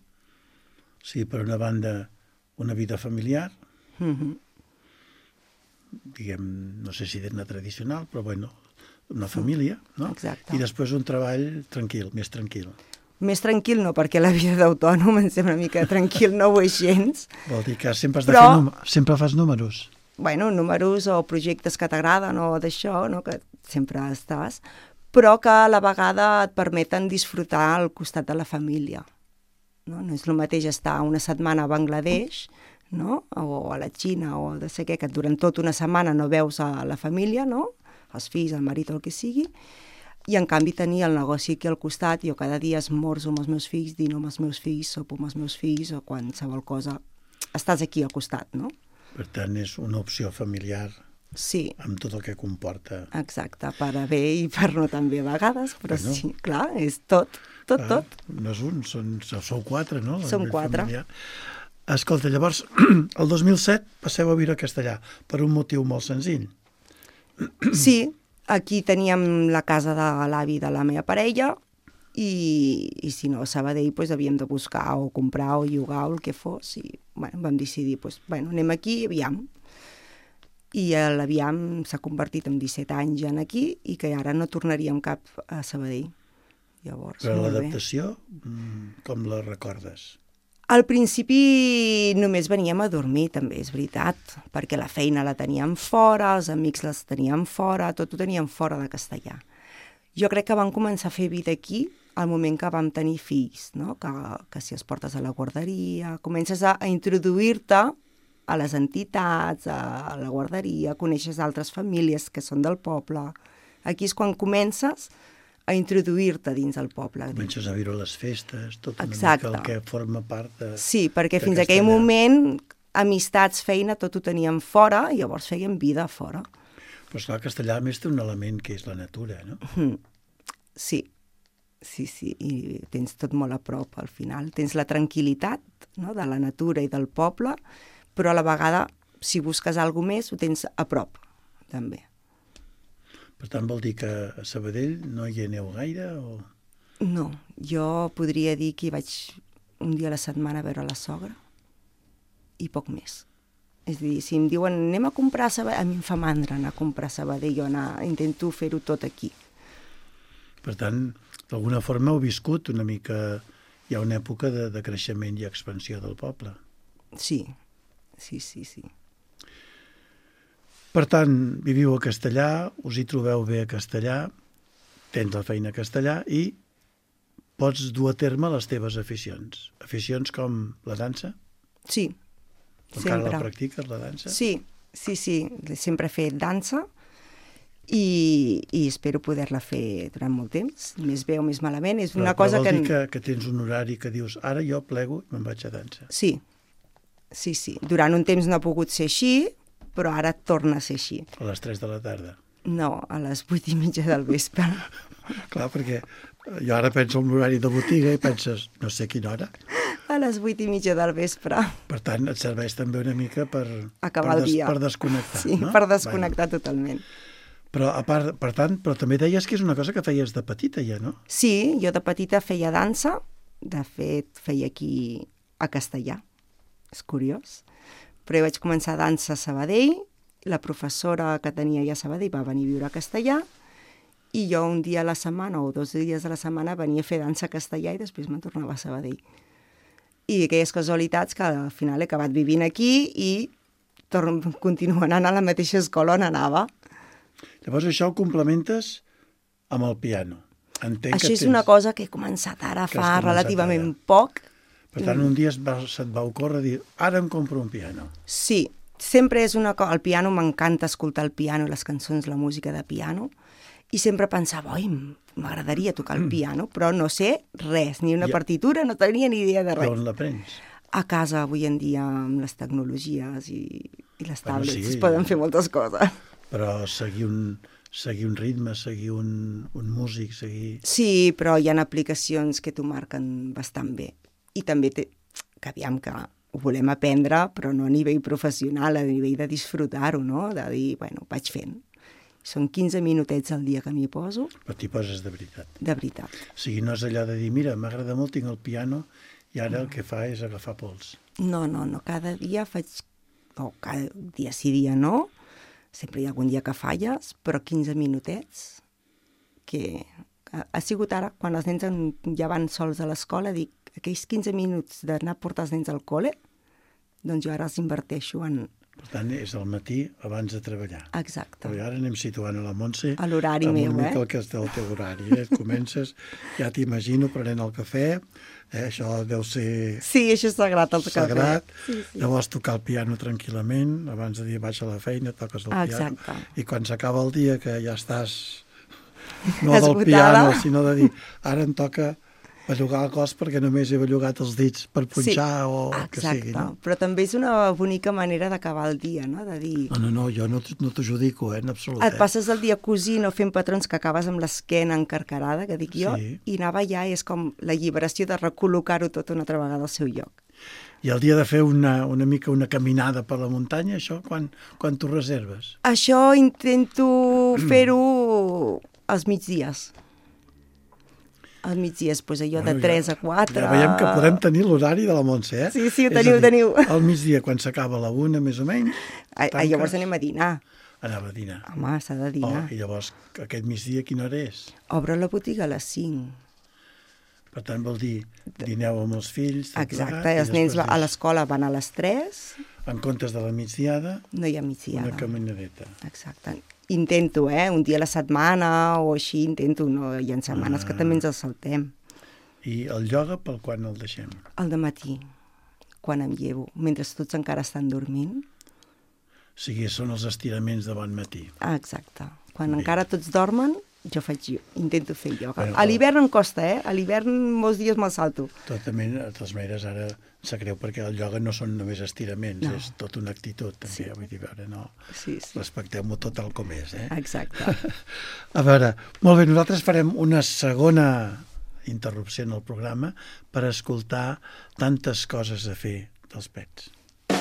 Speaker 1: Sí, per una banda, una vida familiar, mm-hmm. diguem, no sé si dir-ne tradicional, però bueno, una família, no?
Speaker 2: Exacte.
Speaker 1: I després un treball tranquil, més tranquil.
Speaker 2: Més tranquil no, perquè la vida d'autònom em sembla una mica tranquil, no ho és gens.
Speaker 1: Vol dir que sempre has de
Speaker 2: però,
Speaker 1: fer números, sempre fas números.
Speaker 2: Bueno, números o projectes que t'agraden o d'això, no? Que sempre estàs, però que a la vegada et permeten disfrutar al costat de la família. No, no és el mateix estar una setmana a Bangladesh, no? O a la Xina o de ser què, que durant tota una setmana no veus a la família, no? Els fills, el marit o el que sigui, i en canvi tenir el negoci aquí al costat, jo cada dia esmorzo amb els meus fills, dino amb els meus fills, sopo amb els meus fills, o qualsevol cosa, estàs aquí al costat, no?
Speaker 1: Per tant, és una opció familiar
Speaker 2: Sí.
Speaker 1: Amb tot el que comporta.
Speaker 2: Exacte, per a bé i per no tan bé a vegades, però bueno, sí, clar, és tot, tot, clar, tot.
Speaker 1: No és un, són, sou quatre, no?
Speaker 2: Som quatre.
Speaker 1: Familiar. Escolta, llavors, el dos mil set passeu a viure a Castellà, per un motiu molt senzill.
Speaker 2: Sí, aquí teníem la casa de l'avi de la meva parella i, i si no, a Sabadell pues, havíem de buscar o comprar o llogar o el que fos i bueno, vam decidir, pues, bueno, anem aquí i aviam. I l'aviam s'ha convertit en disset anys en aquí i que ara no tornaríem cap a Sabadell. Llavors,
Speaker 1: però l'adaptació, com la recordes?
Speaker 2: Al principi només veníem a dormir, també, és veritat, perquè la feina la teníem fora, els amics les teníem fora, tot ho teníem fora de Castellà. Jo crec que vam començar a fer vida aquí al moment que vam tenir fills, no? que, que si els portes a la guarderia, comences a, a introduir-te a les entitats, a la guarderia, coneixes altres famílies que són del poble. Aquí és quan comences a introduir-te dins el poble.
Speaker 1: Comences a viure les festes, tot una
Speaker 2: Exacte.
Speaker 1: mica el que forma part de
Speaker 2: Sí, perquè
Speaker 1: de
Speaker 2: fins
Speaker 1: Castellà.
Speaker 2: aquell moment, amistats, feina, tot ho teníem fora, i llavors fèiem vida fora.
Speaker 1: Però esclar, Castellà a més té un element que és la natura, no?
Speaker 2: Mm. Sí, sí, sí, i tens tot molt a prop al final. Tens la tranquil·litat, no?, de la natura i del poble, però a la vegada, si busques alguna més, ho tens a prop, també.
Speaker 1: Per tant, vol dir que a Sabadell no hi aneu gaire? O...
Speaker 2: No, jo podria dir que hi vaig un dia a la setmana a veure la sogra i poc més. És a dir, si em diuen anem a comprar a Sabadell, a mi em fa mandra anar a comprar a Sabadell, jo anar, intento fer-ho tot aquí.
Speaker 1: Per tant, d'alguna forma heu viscut una mica... Hi ha una època de, de creixement i expansió del poble.
Speaker 2: Sí, sí, sí, sí.
Speaker 1: Per tant, viviu a Castellà, us hi trobeu bé a Castellà, tens la feina a Castellà i pots dur a terme les teves aficions. Aficions com la dansa?
Speaker 2: Sí,
Speaker 1: Encara
Speaker 2: sempre.
Speaker 1: la practiques, la dansa?
Speaker 2: Sí, sí, sí. Sempre he fet dansa i, i espero poder-la fer durant molt temps, més bé o més malament. És una
Speaker 1: però,
Speaker 2: cosa
Speaker 1: però vol
Speaker 2: que...
Speaker 1: dir que, que tens un horari que dius ara jo plego i me'n vaig a dansa.
Speaker 2: Sí, sí, sí. Durant un temps no ha pogut ser així, però ara torna a ser així.
Speaker 1: A les tres de la tarda.
Speaker 2: No, a les vuit i mitja del vespre.
Speaker 1: Clar, perquè jo ara penso en l'horari de botiga i penses, no sé quina hora.
Speaker 2: A les vuit i mitja del vespre.
Speaker 1: Per tant, et serveix també una mica per,
Speaker 2: Acabar
Speaker 1: per,
Speaker 2: el dia.
Speaker 1: per desconnectar.
Speaker 2: Sí,
Speaker 1: no?
Speaker 2: per desconnectar bueno. Totalment.
Speaker 1: Però, a part, per tant, però també deies que és una cosa que feies de petita ja, no?
Speaker 2: Sí, jo de petita feia dansa, de fet feia aquí a Castellà, és curiós, però jo vaig començar a dansa a Sabadell, la professora que tenia ja a Sabadell va venir a viure a Castellà, i jo un dia a la setmana o dos dies a la setmana venia a fer dansa a Castellà i després me'n tornava a Sabadell. I aquelles casualitats que al final he acabat vivint aquí i torno, continuo anant a la mateixa escola on anava.
Speaker 1: Llavors això ho complementes amb el piano. Entenc
Speaker 2: Això
Speaker 1: que
Speaker 2: és
Speaker 1: tens...
Speaker 2: una cosa que he començat ara
Speaker 1: Que has
Speaker 2: fa
Speaker 1: començat
Speaker 2: relativament
Speaker 1: ara.
Speaker 2: poc.
Speaker 1: Per tant, un dia es va, se't va ocórrer dir ara em compro un piano.
Speaker 2: Sí, sempre és una cosa... El piano, m'encanta escoltar el piano, les cançons, la música de piano, i sempre pensava, oi, m'agradaria tocar el piano, però no sé res, ni una
Speaker 1: I...
Speaker 2: partitura, no tenia ni idea de res.
Speaker 1: D'on l'aprens?
Speaker 2: A casa, avui en dia, amb les tecnologies i, i les
Speaker 1: Bueno,
Speaker 2: tablets,
Speaker 1: sí,
Speaker 2: es poden fer moltes coses.
Speaker 1: Però seguir un, seguir un ritme, seguir un, un músic, seguir...
Speaker 2: Sí, però hi ha aplicacions que t'ho marquen bastant bé. I també, té, que aviam que ho volem aprendre, però no a nivell professional, a nivell de disfrutar-ho, no? De dir, bueno, vaig fent. Són quinze minutets al dia que m'hi poso.
Speaker 1: Però t'hi poses de veritat.
Speaker 2: De veritat.
Speaker 1: O sigui, no és allò de dir, mira, m'agrada molt, tinc el piano, i ara el que fa és agafar pols.
Speaker 2: No, no, no. Cada dia faig... O cada dia sí, dia no. Sempre hi ha algun dia que falles, però quinze minutets que... Ha sigut ara, quan els nens ja van sols a l'escola, dic, aquells quinze minuts d'anar a portar els nens al col·le, doncs jo ara els inverteixo en...
Speaker 1: Per tant, és al matí abans de treballar.
Speaker 2: Exacte.
Speaker 1: Però ara anem situant a la Montse...
Speaker 2: A l'horari meu, eh?
Speaker 1: Amb una mica el que és el teu horari, eh? Comences, ja t'imagino, prenent el cafè, eh? Això deu ser...
Speaker 2: Sí, això és sagrat, el cafè.
Speaker 1: Sagrat.
Speaker 2: Sí, sí.
Speaker 1: Llavors tocar el piano tranquil·lament, abans de dir vaig a la feina, toques el
Speaker 2: Exacte.
Speaker 1: piano. I quan s'acaba el dia, que ja estàs... No
Speaker 2: Esgotada.
Speaker 1: del piano, sinó de dir, ara em toca bellugar el cos perquè només he bellugat els dits per punxar sí, o el que sigui. No?
Speaker 2: Però també és una bonica manera d'acabar el dia, no? De dir...
Speaker 1: No, no, no, jo no, no t'ho judico, eh, en absolut.
Speaker 2: Et passes el dia cosint o fent patrons que acabes amb l'esquena encarcarada, que dic jo, sí. I anava ja és com l'alliberació de recol·locar-ho tot una altra vegada al seu lloc.
Speaker 1: I el dia de fer una, una mica una caminada per la muntanya, això quan, quan t'ho reserves?
Speaker 2: Això intento fer-ho als migdies. Als migdies, doncs allò bueno, de tres ja, a quatre...
Speaker 1: Ja veiem que podem tenir l'horari de la Montse, eh?
Speaker 2: Sí, sí, ho teniu, dir, teniu.
Speaker 1: Al migdia, quan s'acaba la una, més o menys...
Speaker 2: A, a llavors anem a dinar.
Speaker 1: Anava a dinar.
Speaker 2: Home, s'ha de dinar.
Speaker 1: Oh, I llavors, aquest migdia, quina hora és?
Speaker 2: Obre la botiga a les cinc.
Speaker 1: Per tant, vol dir, dineu amb els fills...
Speaker 2: Exacte, plegat, els nens a l'escola van a les tres.
Speaker 1: En comptes de la migdiada...
Speaker 2: No hi ha migdiada.
Speaker 1: Una caminadeta.
Speaker 2: Exacte. Intento, eh? Un dia a la setmana o així, intento. No? Hi ha setmanes ah. que també ens els saltem.
Speaker 1: I el ioga, pel quan el deixem?
Speaker 2: El dematí, quan em llevo, mentre tots encara estan dormint.
Speaker 1: O sigui, són els estiraments de bon matí.
Speaker 2: Ah, exacte. Quan Bé. encara tots dormen... Jo faig, intento fer ioga. Bueno, a l'hivern em costa, eh? A l'hivern molts dies me'l salto.
Speaker 1: Totalment, de totes maneres, ara sap greu perquè el ioga no són només estiraments, no. És tota una actitud, també, sí. Vull dir, veure, no?
Speaker 2: Sí, sí.
Speaker 1: Respecteu-m'ho tot el com és, eh?
Speaker 2: Exacte.
Speaker 1: A veure, molt bé, nosaltres farem una segona interrupció en el programa per escoltar tantes coses a fer dels pets.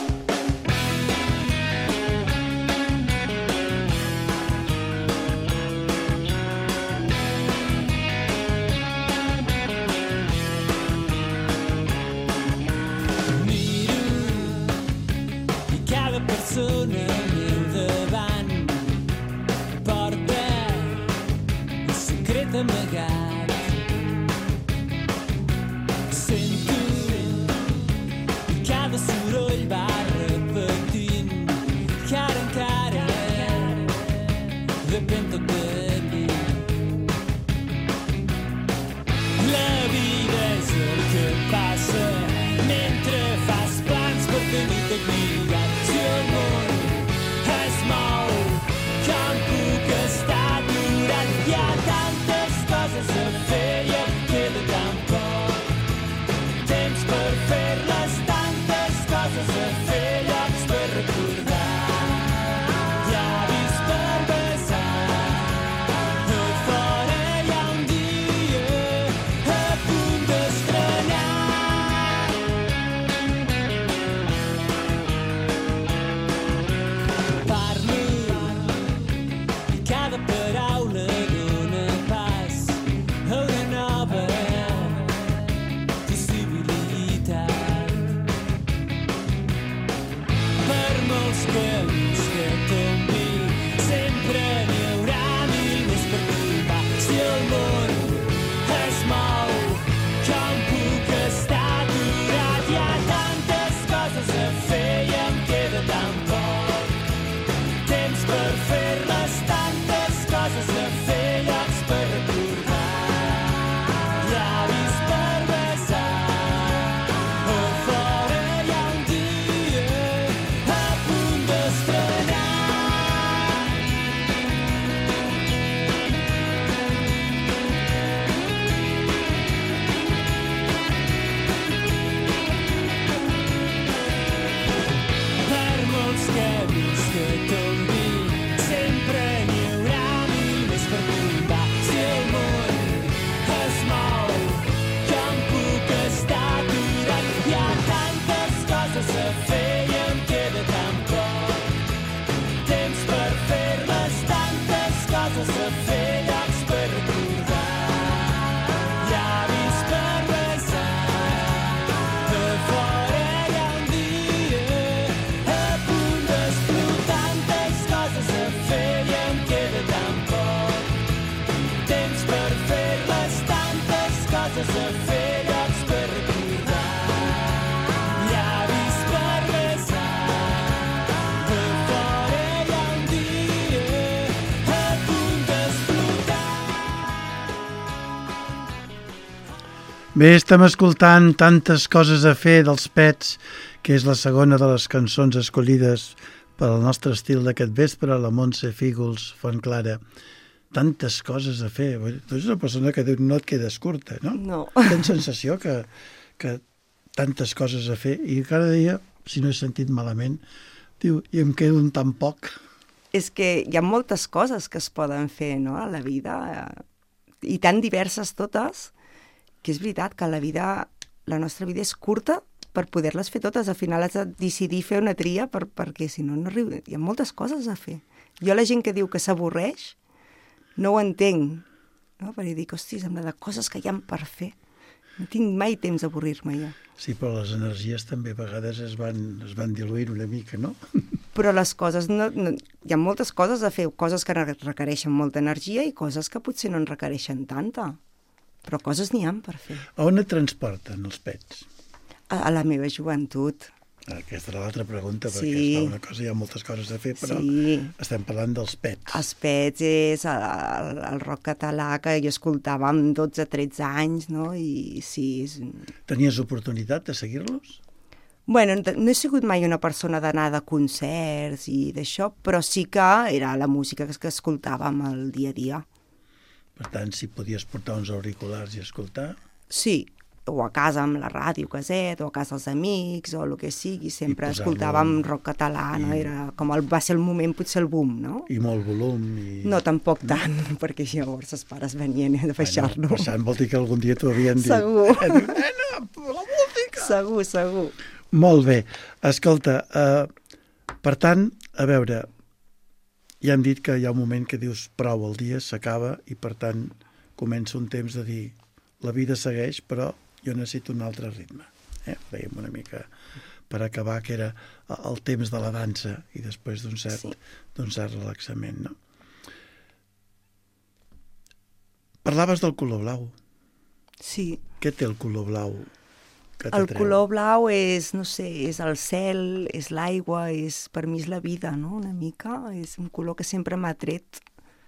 Speaker 1: Bé, estem escoltant tantes coses a fer dels pets, que és la segona de les cançons escollides per al nostre estil d'aquest vespre, la Montse Fígols Fontclara, tantes coses a fer. Tu ets una persona que no et quedes curta, no?
Speaker 2: No.
Speaker 1: Tens sensació que, que tantes coses a fer i cada dia, si no he sentit malament, diu, i em quedo un tan poc.
Speaker 2: És que hi ha moltes coses que es poden fer, no?, a la vida, eh, i tan diverses totes, que és veritat que la vida, la nostra vida és curta per poder-les fer totes. Al final has de decidir fer una tria per, perquè si no, no arriba. Hi ha moltes coses a fer. Jo la gent que diu que s'avorreix no ho entenc, no? Perquè dic, hosti, sembla de coses que hi ha per fer. No tinc mai temps d'avorrir-me ja.
Speaker 1: Sí, però les energies també a vegades es van, es van diluint una mica, no?
Speaker 2: Però les coses, no, no, hi ha moltes coses a fer, coses que requereixen molta energia i coses que potser no en requereixen tanta. Però coses n'hi ha per fer.
Speaker 1: A on et transporten els pets?
Speaker 2: A, a la meva joventut.
Speaker 1: Aquesta era l'altra pregunta, perquè
Speaker 2: Sí.
Speaker 1: és una cosa, hi ha moltes coses a fer, però
Speaker 2: Sí.
Speaker 1: estem parlant dels pets.
Speaker 2: Els pets és el, el, el rock català que jo escoltava amb dotze tretze anys, no? I sí, és...
Speaker 1: Tenies oportunitat de seguir-los?
Speaker 2: Bueno, no he sigut mai una persona d'anar de concerts i d'això, però sí que era la música que escoltàvem el dia a dia.
Speaker 1: Per tant, si podies portar uns auriculars i escoltar...
Speaker 2: Sí, o a casa amb la ràdio caset, o a casa els amics, o el que sigui, sempre
Speaker 1: posar-lo
Speaker 2: escoltàvem
Speaker 1: en-
Speaker 2: rock català, no?
Speaker 1: i-
Speaker 2: Era com el, va ser el moment, potser el boom, no?
Speaker 1: I molt volum. I...
Speaker 2: No, tampoc tant, perquè llavors els pares venien a baixar-lo.
Speaker 1: Bueno, passant vol dir que algun dia t'ho havien dit.
Speaker 2: Segur.
Speaker 1: Eh, diu, nena, la música!
Speaker 2: Segur, segur.
Speaker 1: Molt bé. Escolta, eh, per tant, a veure, ja hem dit que hi ha un moment que dius prou, el dia s'acaba i per tant comença un temps de dir la vida segueix, però jo necessito un altre ritme. Eh? Dèiem una mica per acabar, que era el temps de la dansa i després d'un cert,
Speaker 2: Sí.
Speaker 1: d'un cert relaxament, no? Parlaves del color blau.
Speaker 2: Sí.
Speaker 1: Què té el color blau que
Speaker 2: El
Speaker 1: t'atreu?
Speaker 2: color blau és, no sé, és el cel, és l'aigua, és, per mi és la vida, no?, una mica. És un color que sempre m'ha tret.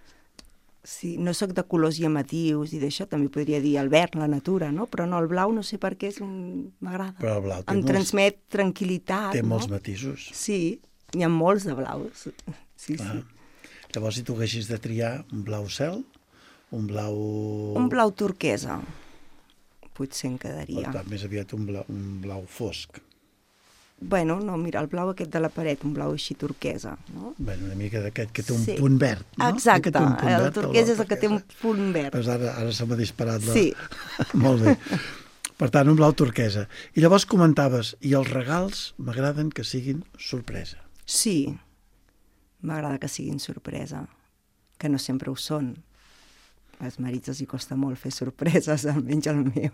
Speaker 2: Sí, no sóc de colors llamatius i d'això, també podria dir el verd, la natura, no? Però no, el blau no sé per què, és un... m'agrada.
Speaker 1: Però el blau té
Speaker 2: Em
Speaker 1: molts-
Speaker 2: transmet tranquil·litat,
Speaker 1: Té
Speaker 2: no?
Speaker 1: molts matisos.
Speaker 2: Sí, hi ha molts de blaus. Sí,
Speaker 1: Ah.
Speaker 2: sí.
Speaker 1: Llavors, si tu haguessis de triar un blau cel, un blau...
Speaker 2: Un blau turquesa, potser em
Speaker 1: Per
Speaker 2: quedaria.
Speaker 1: tant, més aviat un blau, un blau fosc.
Speaker 2: Bueno, no, mira, el blau aquest de la paret, un blau així turquesa, no?
Speaker 1: Bé, una mica d'aquest que té un
Speaker 2: Sí.
Speaker 1: punt verd, no?
Speaker 2: Exacte,
Speaker 1: Que té un punt
Speaker 2: el
Speaker 1: verd,
Speaker 2: turquès
Speaker 1: blau
Speaker 2: és el que té un
Speaker 1: turquesa.
Speaker 2: punt verd.
Speaker 1: Pues ara, ara se m'ha disparat la...
Speaker 2: Sí.
Speaker 1: Molt bé. Per tant, un blau turquesa. I llavors comentaves, i els regals m'agraden que siguin sorpresa.
Speaker 2: Sí, m'agrada que siguin sorpresa, que no sempre ho són. Als marits els hi costa molt fer sorpreses, almenys el meu.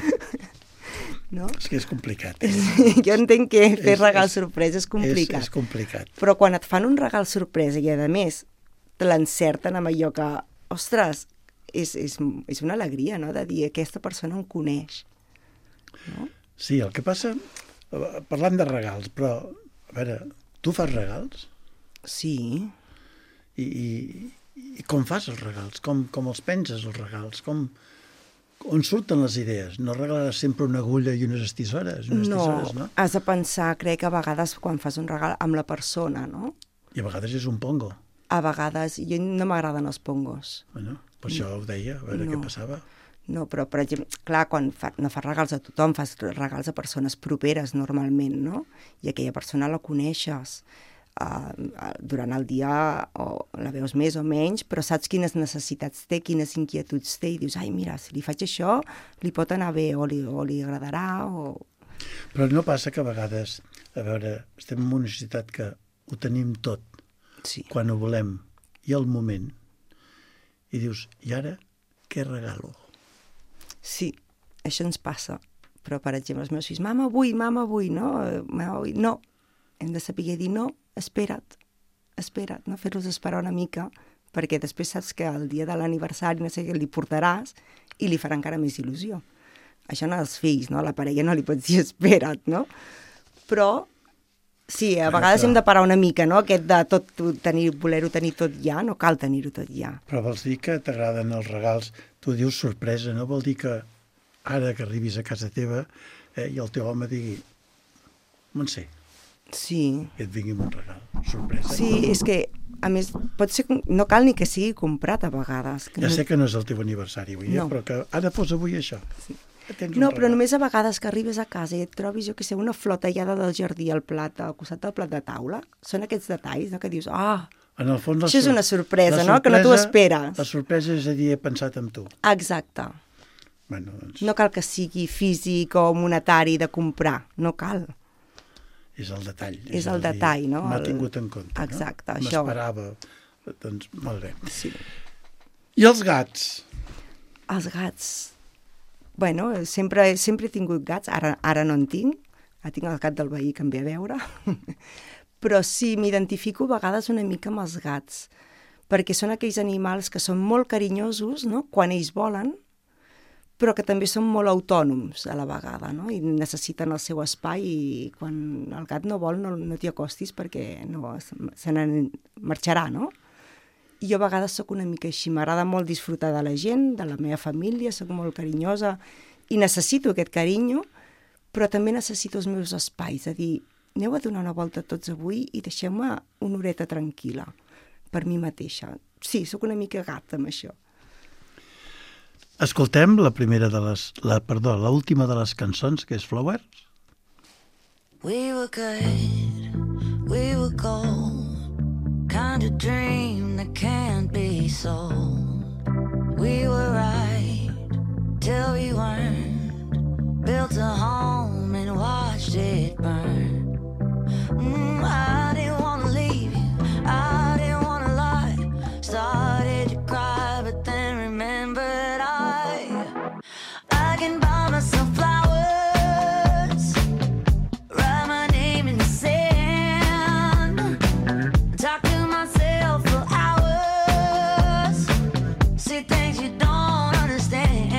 Speaker 2: No?
Speaker 1: És que és complicat. Eh?
Speaker 2: Jo entenc que fer
Speaker 1: És-
Speaker 2: regal
Speaker 1: és-
Speaker 2: sorpresa és complicat.
Speaker 1: És, és complicat.
Speaker 2: Però quan et fan un regal sorpresa i, a més, te l'encerten amb allò que, ostres, és, és, és una alegria, no?, de dir, aquesta persona em coneix. No?
Speaker 1: Sí, el que passa... eh, Parlant de regals, però, a veure, tu fas regals?
Speaker 2: Sí,
Speaker 1: I, i, i com fas els regals? Com, com els penses, els regals? Com, on surten les idees? No regalaràs sempre una agulla i unes tisores, unes
Speaker 2: no,
Speaker 1: tisores, no?
Speaker 2: has de pensar, crec, a vegades quan fas un regal amb la persona, no?
Speaker 1: I a vegades és un pongo.
Speaker 2: A vegades, jo no m'agraden els pongos.
Speaker 1: Bueno, per això ho deia, a veure
Speaker 2: No.
Speaker 1: què passava.
Speaker 2: No, però, per exemple, clar, quan fa, no fas regals a tothom, fas regals a persones properes, normalment, no? I aquella persona la coneixes. Uh, durant el dia o la veus més o menys, però saps quines necessitats té, quines inquietuds té, i dius, ai, mira, si li faig això, li pot anar bé, o li, o li agradarà, o...
Speaker 1: Però no passa que a vegades, a veure, estem en una societat que ho tenim tot,
Speaker 2: Sí.
Speaker 1: quan ho volem, i al moment, i dius, i ara què regalo?
Speaker 2: Sí, això ens passa. Però, per exemple, els meus fills, mama, avui, mama, avui, no? Mama, avui, no. Hem de saber dir no, espera't, espera't, no? Fer-los esperar una mica, perquè després saps que el dia de l'aniversari, no sé què, li portaràs i li farà encara més il·lusió. Això no als fills, no? A la parella no li pots dir espera't, no? Però, sí, a
Speaker 1: Bueno,
Speaker 2: vegades
Speaker 1: però-
Speaker 2: hem de parar una mica, no? Aquest de tot tenir, voler-ho tenir tot ja, no cal tenir-ho tot ja.
Speaker 1: Però vols dir que t'agraden els regals, tu dius sorpresa, no vol dir que ara que arribis a casa teva eh, i el teu home digui, Montse,
Speaker 2: Sí.
Speaker 1: Que et vingui amb un regal, sorpresa.
Speaker 2: Sí, és que, a més, pot ser, no cal ni que sigui comprat a vegades. Que
Speaker 1: Ja
Speaker 2: no...
Speaker 1: sé que no és el teu aniversari avui, no. eh? Però que ara fos avui això.
Speaker 2: Sí.
Speaker 1: No,
Speaker 2: però només a vegades que arribes a casa i et trobis, jo que sé, una flor tallada del jardí al plat, al costat del plat de taula, són aquests detalls, no?, que dius, ah,
Speaker 1: en el fons,
Speaker 2: això és una sorpresa,
Speaker 1: sorpresa,
Speaker 2: no?, que no t'ho esperes.
Speaker 1: La sorpresa és a dir, he pensat en tu.
Speaker 2: Exacte.
Speaker 1: Bueno, doncs...
Speaker 2: No cal que sigui físic o monetari de comprar, no cal.
Speaker 1: És el detall.
Speaker 2: És, és el detall, no?
Speaker 1: M'ha
Speaker 2: el...
Speaker 1: tingut en compte,
Speaker 2: Exacte,
Speaker 1: no?
Speaker 2: això.
Speaker 1: M'esperava. Doncs, molt bé.
Speaker 2: Sí.
Speaker 1: I els gats?
Speaker 2: Els gats... Bueno, sempre, sempre he tingut gats, ara, ara no en tinc, ara tinc el gat del veí que em ve a veure, però sí, m'identifico a vegades una mica amb els gats, perquè són aquells animals que són molt carinyosos, no?, quan ells volen, però que també són molt autònoms a la vegada, no?, i necessiten el seu espai, i quan el gat no vol no, no t'hi acostis perquè no, se n'en marxarà, no? I jo a vegades sóc una mica així, m'agrada molt disfrutar de la gent, de la meva família, sóc molt carinyosa i necessito aquest carinyo, però també necessito els meus espais, a dir, aneu a donar una volta tots avui i deixeu-me una horeta tranquil·la per mi mateixa. Sí, sóc una mica gat amb això.
Speaker 1: Escoltem la primera de les... La, perdó, l'última de les cançons, que és Flowers.
Speaker 3: We were good, we were gold, kind of dream that can't be sold. We were right till we weren't, built a home and watched it burn. Mm, I didn't want to leave you, I didn't want to lie, started to cry but then remembered I I can buy myself flowers, write my name in the sand, talk to myself for hours, see things you don't understand.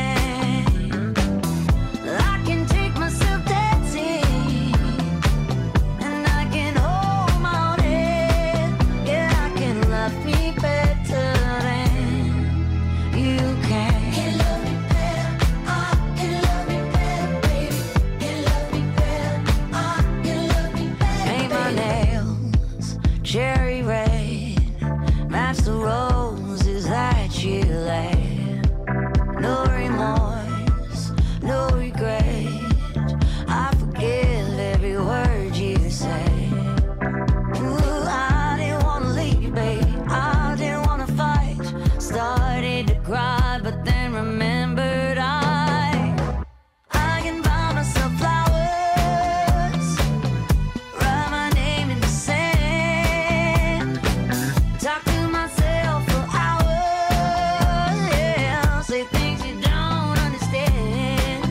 Speaker 3: I can take myself dancing, and I can hold my own head. Yeah, I can love me better than you can. Can love me better, I can love me better, baby. Can love me better, I can love me better. Paint my nails cherry red, match the roses that you laid. No remorse, no regret, I forgive every word you say. Ooh, I didn't wanna leave, babe, I didn't wanna fight, started to cry but then remembered I I can buy myself flowers, write my name in the sand, talk to myself for hours, yeah, say things you don't understand.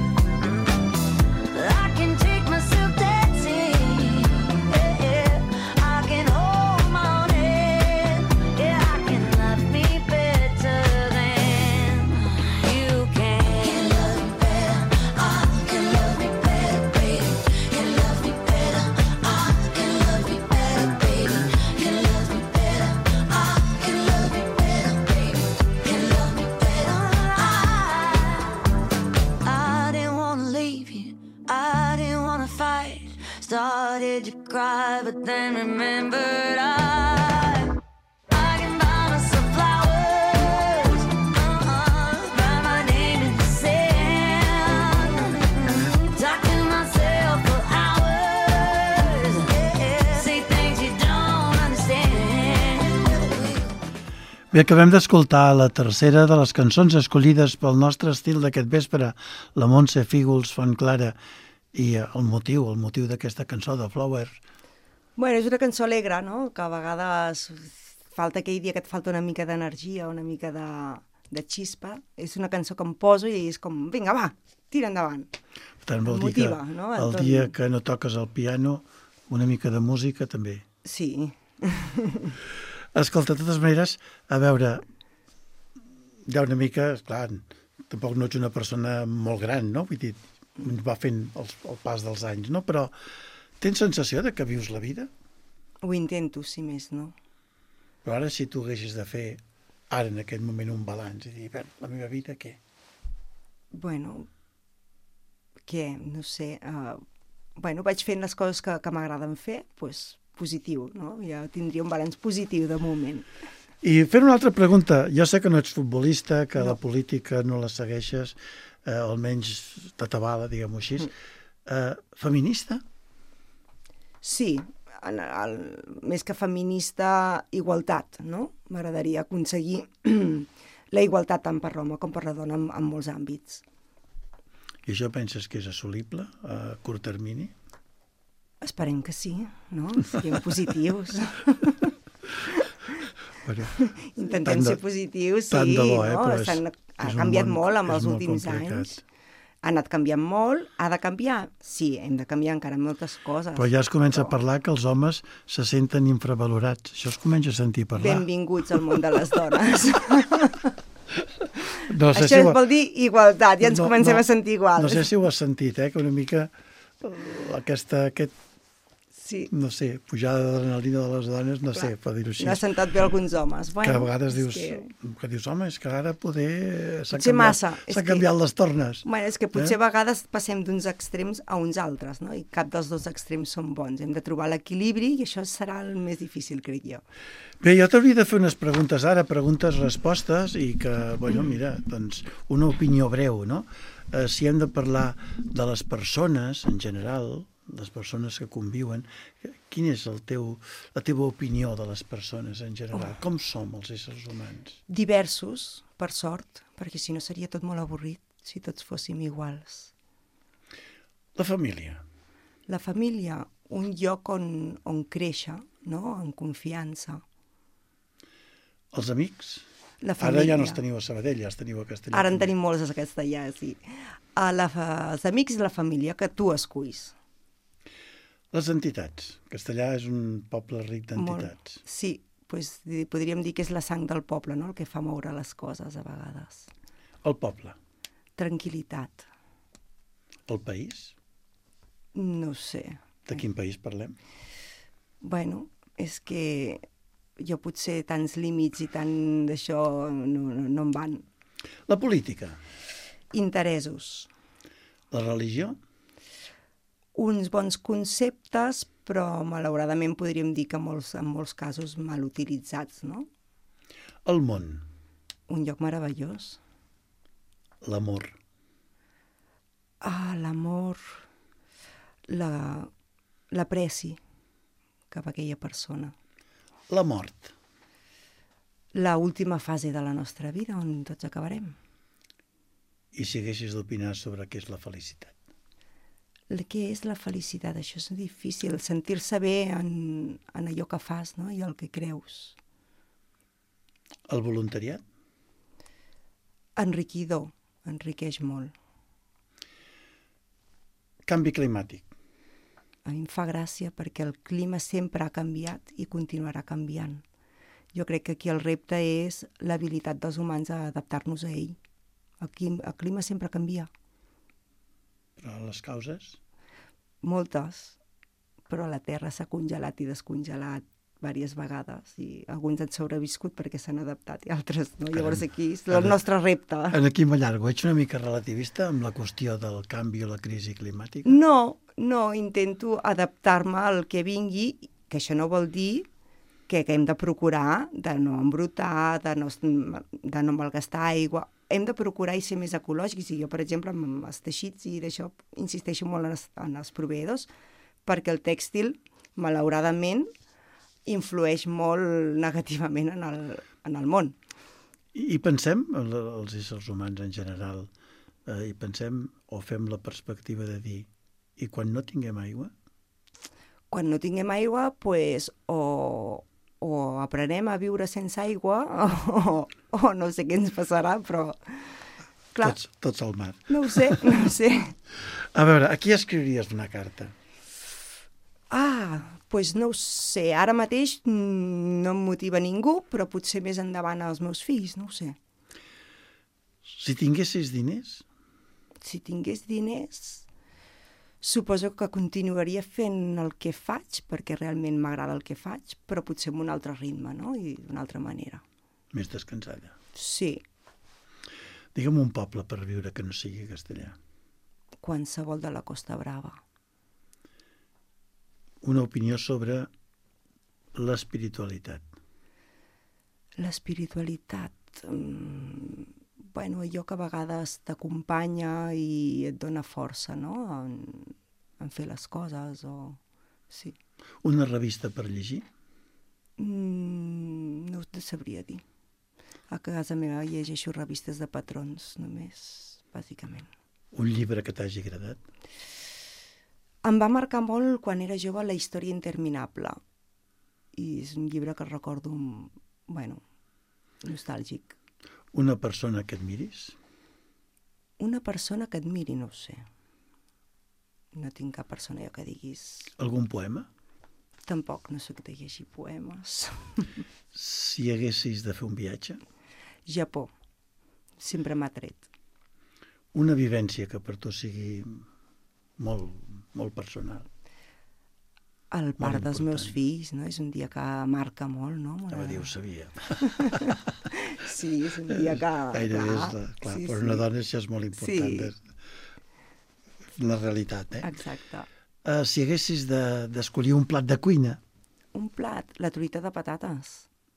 Speaker 3: I can take myself dancing, yeah, yeah. I can hold my own head, yeah, I can love me better than you can. Can love me better, I can love me better, baby. Can love me better, I can love me better, baby. Can love me better, I can love me better, baby. Can love me better, I I didn't wanna leave you, I didn't wanna fight, started to cry but then remembered I I can buy myself flowers, uh-uh, write my name in the sand, talk to myself for hours, yeah, say things you don't understand.
Speaker 1: Bé, acabem d'escoltar la tercera de les cançons escollides pel nostre estil d'aquest vespre, la Montse Fígols Fontclara, i el motiu, el motiu d'aquesta cançó de Flowers.
Speaker 2: Bueno, és una cançó alegre, no?, que a vegades falta aquell dia que et falta una mica d'energia, una mica de, de xispa. És una cançó que em poso i és com, vinga, va, tira endavant.
Speaker 1: Per tant, vol dir
Speaker 2: Motiva,
Speaker 1: que
Speaker 2: no?
Speaker 1: el
Speaker 2: Entorn-
Speaker 1: dia que no toques el piano, una mica de música també.
Speaker 2: Sí.
Speaker 1: Escolta, de totes maneres, a veure, hi ha una mica, esclar, tampoc no ets una persona molt gran, no? Vull dir, va fent el, el pas dels anys, no? Però tens sensació de que vius la vida?
Speaker 2: Ho intento, si més, no?
Speaker 1: Però ara, si tu haguessis de fer, ara, en aquest moment, un balanç, i dir, bé, la meva vida, què?
Speaker 2: Bueno, què? No sé. Uh, bueno, vaig fent les coses que, que m'agraden fer, doncs positiu, no? Ja tindria un balanç positiu de moment.
Speaker 1: I fer una altra pregunta. Jo sé que no ets futbolista, que
Speaker 2: No.
Speaker 1: la política no la segueixes, eh, almenys de tabala, diguem-ho així.
Speaker 2: Mm.
Speaker 1: Eh, feminista?
Speaker 2: Sí, en el, més que feminista, igualtat, no? M'agradaria aconseguir la igualtat tant per l'home com per la dona en, en molts àmbits.
Speaker 1: I això penses que és assolible a curt termini?
Speaker 2: Esperem que sí, no? Siguem positius.
Speaker 1: Perquè
Speaker 2: Intentem
Speaker 1: tant de-
Speaker 2: ser positius, sí,
Speaker 1: tant de bo, eh,
Speaker 2: no?
Speaker 1: però és-
Speaker 2: S'han- ha
Speaker 1: és un
Speaker 2: canviat
Speaker 1: món-
Speaker 2: molt amb
Speaker 1: és
Speaker 2: els
Speaker 1: molt
Speaker 2: últims
Speaker 1: complicat.
Speaker 2: anys. Ha anat canviant molt. Ha de canviar? Sí, hem de canviar encara moltes coses.
Speaker 1: Però ja es comença a parlar que els homes se senten infravalorats. Això es comença a sentir parlar.
Speaker 2: Benvinguts al món de les dones.
Speaker 1: No sé
Speaker 2: Això
Speaker 1: si ho-
Speaker 2: vol dir igualtat, ja ens
Speaker 1: no-
Speaker 2: comencem
Speaker 1: no-
Speaker 2: a sentir iguals.
Speaker 1: No sé si ho has sentit, eh? Que una mica eh, aquesta, aquest,
Speaker 2: Sí.
Speaker 1: no sé, pujada d'adrenalina de les dones, no sé, per dir-ho així.
Speaker 2: No ha sentat bé alguns homes. Bueno,
Speaker 1: que a vegades
Speaker 2: és
Speaker 1: dius
Speaker 2: Que...
Speaker 1: que... dius, home, és que ara poder s'ha
Speaker 2: Potser
Speaker 1: canviat,
Speaker 2: massa, és
Speaker 1: s'ha
Speaker 2: que-
Speaker 1: canviat les tornes.
Speaker 2: Bueno, és que
Speaker 1: Eh?
Speaker 2: potser a vegades passem d'uns extrems a uns altres, no? I cap dels dos extrems són bons. Hem de trobar l'equilibri i això serà el més difícil, crec jo.
Speaker 1: Bé, jo t'hauria de fer unes preguntes ara, preguntes-respostes, i que, bueno, mira, doncs, una opinió breu, no? Eh, si hem de parlar de les persones, en general, les persones que conviuen, quina és el teu, la teva opinió de les persones en general? Com som els éssers humans?
Speaker 2: Diversos, per sort, perquè si no seria tot molt avorrit si tots fóssim iguals.
Speaker 1: La família.
Speaker 2: La família, un lloc on, on créixer, no? En confiança.
Speaker 1: Els amics?
Speaker 2: La
Speaker 1: Ara
Speaker 2: família.
Speaker 1: ja no els teniu a Sabadell, ja els teniu a Castellà.
Speaker 2: Ara en tenim molts a castellà, sí. A la, els amics i la família que tu esculls.
Speaker 1: Les entitats. Castellà és un poble ric d'entitats.
Speaker 2: Molt. Sí, pues, di- podríem dir que és la sang del poble, no? El que fa moure les coses a vegades.
Speaker 1: El poble.
Speaker 2: Tranquil·litat.
Speaker 1: El país.
Speaker 2: No ho sé.
Speaker 1: De quin país parlem?
Speaker 2: Bueno, és que jo potser tants límits i tant d'això no, no, no em van.
Speaker 1: La política.
Speaker 2: Interessos.
Speaker 1: La religió.
Speaker 2: Uns bons conceptes, però malauradament podríem dir que molts, en molts casos mal utilitzats, no?
Speaker 1: El món.
Speaker 2: Un lloc meravellós.
Speaker 1: L'amor.
Speaker 2: Ah, l'amor, la, l'apreci cap a aquella persona.
Speaker 1: La mort.
Speaker 2: La última fase de la nostra vida, on tots acabarem.
Speaker 1: I si haguessis d'opinar sobre què és la felicitat?
Speaker 2: El que és la felicitat? Això és difícil, sentir-se bé en, en allò que fas, no? I el que creus.
Speaker 1: El voluntariat?
Speaker 2: Enriquidor, enriqueix molt.
Speaker 1: Canvi climàtic.
Speaker 2: A mi em fa gràcia perquè el clima sempre ha canviat i continuarà canviant. Jo crec que aquí el repte és l'habilitat dels humans a adaptar-nos a ell. El clima, el clima sempre canvia,
Speaker 1: Però les causes?
Speaker 2: moltes, però la Terra s'ha congelat i descongelat diverses vegades i alguns han sobreviscut perquè s'han adaptat i altres no. Llavors aquí és el
Speaker 1: Ara-
Speaker 2: nostre repte.
Speaker 1: En aquí m'allargo. Ets una mica relativista amb la qüestió del canvi o la crisi climàtica?
Speaker 2: No, no, intento adaptar-me al que vingui, que això no vol dir que, que hem de procurar de no embrutar, de no, de no malgastar aigua. Hem de procurar i ser més ecològics. I jo, per exemple, amb els teixits i d'això insisteixo molt en els, en els proveïdors, perquè el tèxtil, malauradament, influeix molt negativament en el, en el món.
Speaker 1: I, i pensem, el- els éssers humans en general, eh, i pensem o fem la perspectiva de dir i quan no tinguem aigua?
Speaker 2: Quan no tinguem aigua, pues, o, o aprenem a viure sense aigua o, o no sé què ens passarà, però clar,
Speaker 1: Tots, tots al mar.
Speaker 2: no ho sé, no ho sé.
Speaker 1: A veure, a qui escriuries una carta?
Speaker 2: Ah, doncs no ho sé, ara mateix mm, no em motiva ningú, però potser més endavant als meus fills, no ho sé.
Speaker 1: Si tinguessis diners,
Speaker 2: Si tingués diners, suposo que continuaria fent el que faig, perquè realment m'agrada el que faig, però potser amb un altre ritme, no? I d'una altra manera.
Speaker 1: més descansada.
Speaker 2: Sí,
Speaker 1: Digue'm un poble per viure que no sigui castellà.
Speaker 2: qualsevol de la Costa Brava.
Speaker 1: una opinió sobre l'espiritualitat.
Speaker 2: L'espiritualitat, mm, bueno, allò que a vegades t'acompanya i et dona força, no?, en, en fer les coses, o... Sí.
Speaker 1: Una revista per llegir?
Speaker 2: Mm, no te sabria dir. A casa meva llegeixo revistes de patrons, només, bàsicament.
Speaker 1: Un llibre que t'hagi agradat?
Speaker 2: Em va marcar molt, quan era jove, La història interminable. I és un llibre que recordo, bueno, nostàlgic.
Speaker 1: Una persona que admiris?
Speaker 2: Una persona que admiri, no ho sé. No tinc cap persona jo que diguis...
Speaker 1: Algun poema?
Speaker 2: Tampoc no soc de llegir poemes.
Speaker 1: Si haguessis de fer un viatge?
Speaker 2: Japó. Sempre m'ha tret.
Speaker 1: Una vivència que per tu sigui molt, molt personal.
Speaker 2: El part
Speaker 1: Molt
Speaker 2: dels meus
Speaker 1: important.
Speaker 2: fills, no? És un dia que marca molt, no?
Speaker 1: Anava a dir, ho sabia.
Speaker 2: Sí, és un dia que...
Speaker 1: Gairebé és
Speaker 2: clar,
Speaker 1: la, clar,
Speaker 2: sí,
Speaker 1: per
Speaker 2: sí.
Speaker 1: una dona això és molt important.
Speaker 2: Sí.
Speaker 1: És una realitat, eh?
Speaker 2: Exacte.
Speaker 1: Uh, si haguessis de- d'escollir un plat de cuina,
Speaker 2: Un plat, la truita de patates.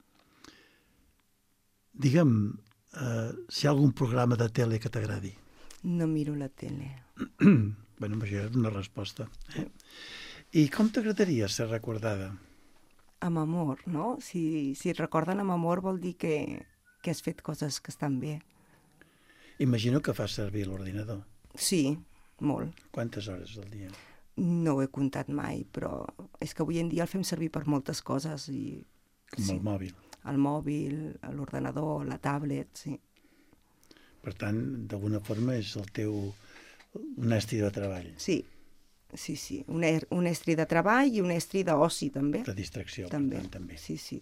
Speaker 1: digue'm, uh, si hi ha algun programa de tele que t'agradi.
Speaker 2: No miro la tele.
Speaker 1: Bueno, això és una resposta. Eh? I com t'agradaria ser recordada?
Speaker 2: Amb amor, no? Si, si et recorden amb amor vol dir que, que has fet coses que estan bé.
Speaker 1: Imagino que fas servir l'ordinador.
Speaker 2: Sí, molt.
Speaker 1: Quantes hores al dia?
Speaker 2: No ho he comptat mai, però és que avui en dia el fem servir per moltes coses. I,
Speaker 1: Com
Speaker 2: sí,
Speaker 1: el mòbil.
Speaker 2: el mòbil, l'ordenador, la tablet, sí.
Speaker 1: Per tant, d'alguna forma és el teu un estri de treball,
Speaker 2: Sí, sí, sí. Un, er, un estri de treball i un estri d'oci, també.
Speaker 1: de distracció,
Speaker 2: També.
Speaker 1: per tant, també.
Speaker 2: Sí, sí.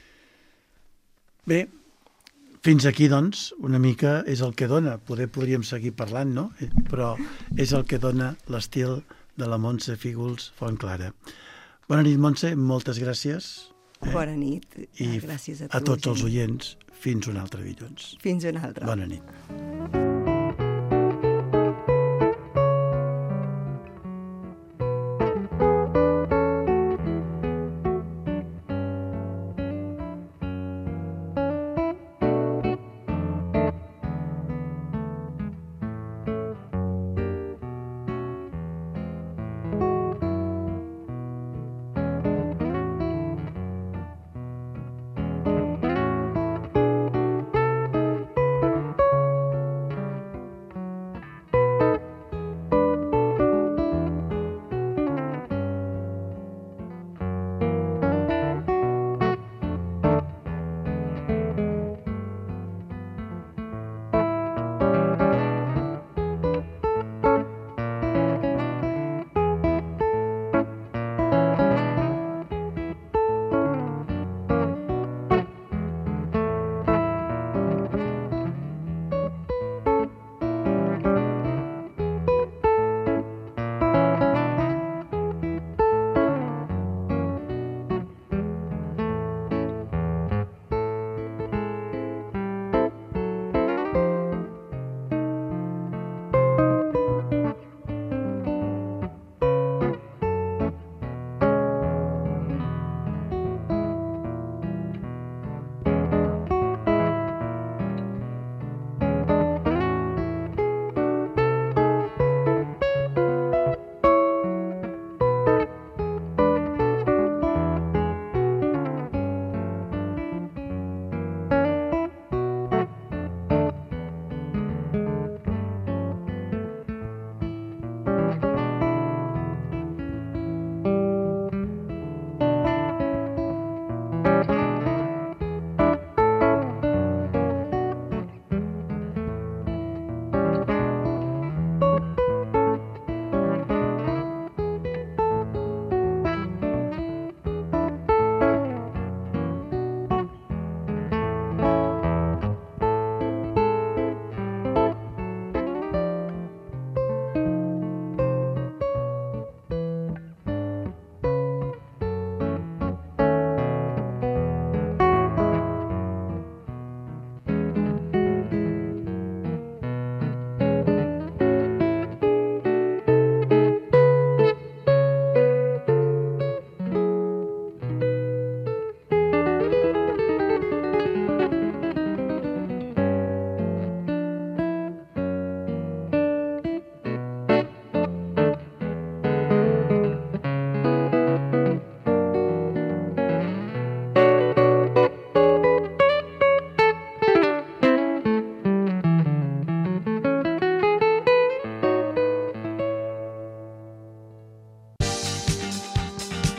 Speaker 1: Bé, fins aquí, doncs, una mica és el que dona. Poder podríem seguir parlant, no? Eh, Però és el que dona l'estil de la Montse Fígols Fontclara. Bona nit, Montse, moltes gràcies.
Speaker 2: Eh? Bona nit.
Speaker 1: I
Speaker 2: Gràcies a tu,
Speaker 1: a tots els
Speaker 2: Eugeni.
Speaker 1: oients, fins un altre dilluns.
Speaker 2: Fins una altra.
Speaker 1: Bona nit.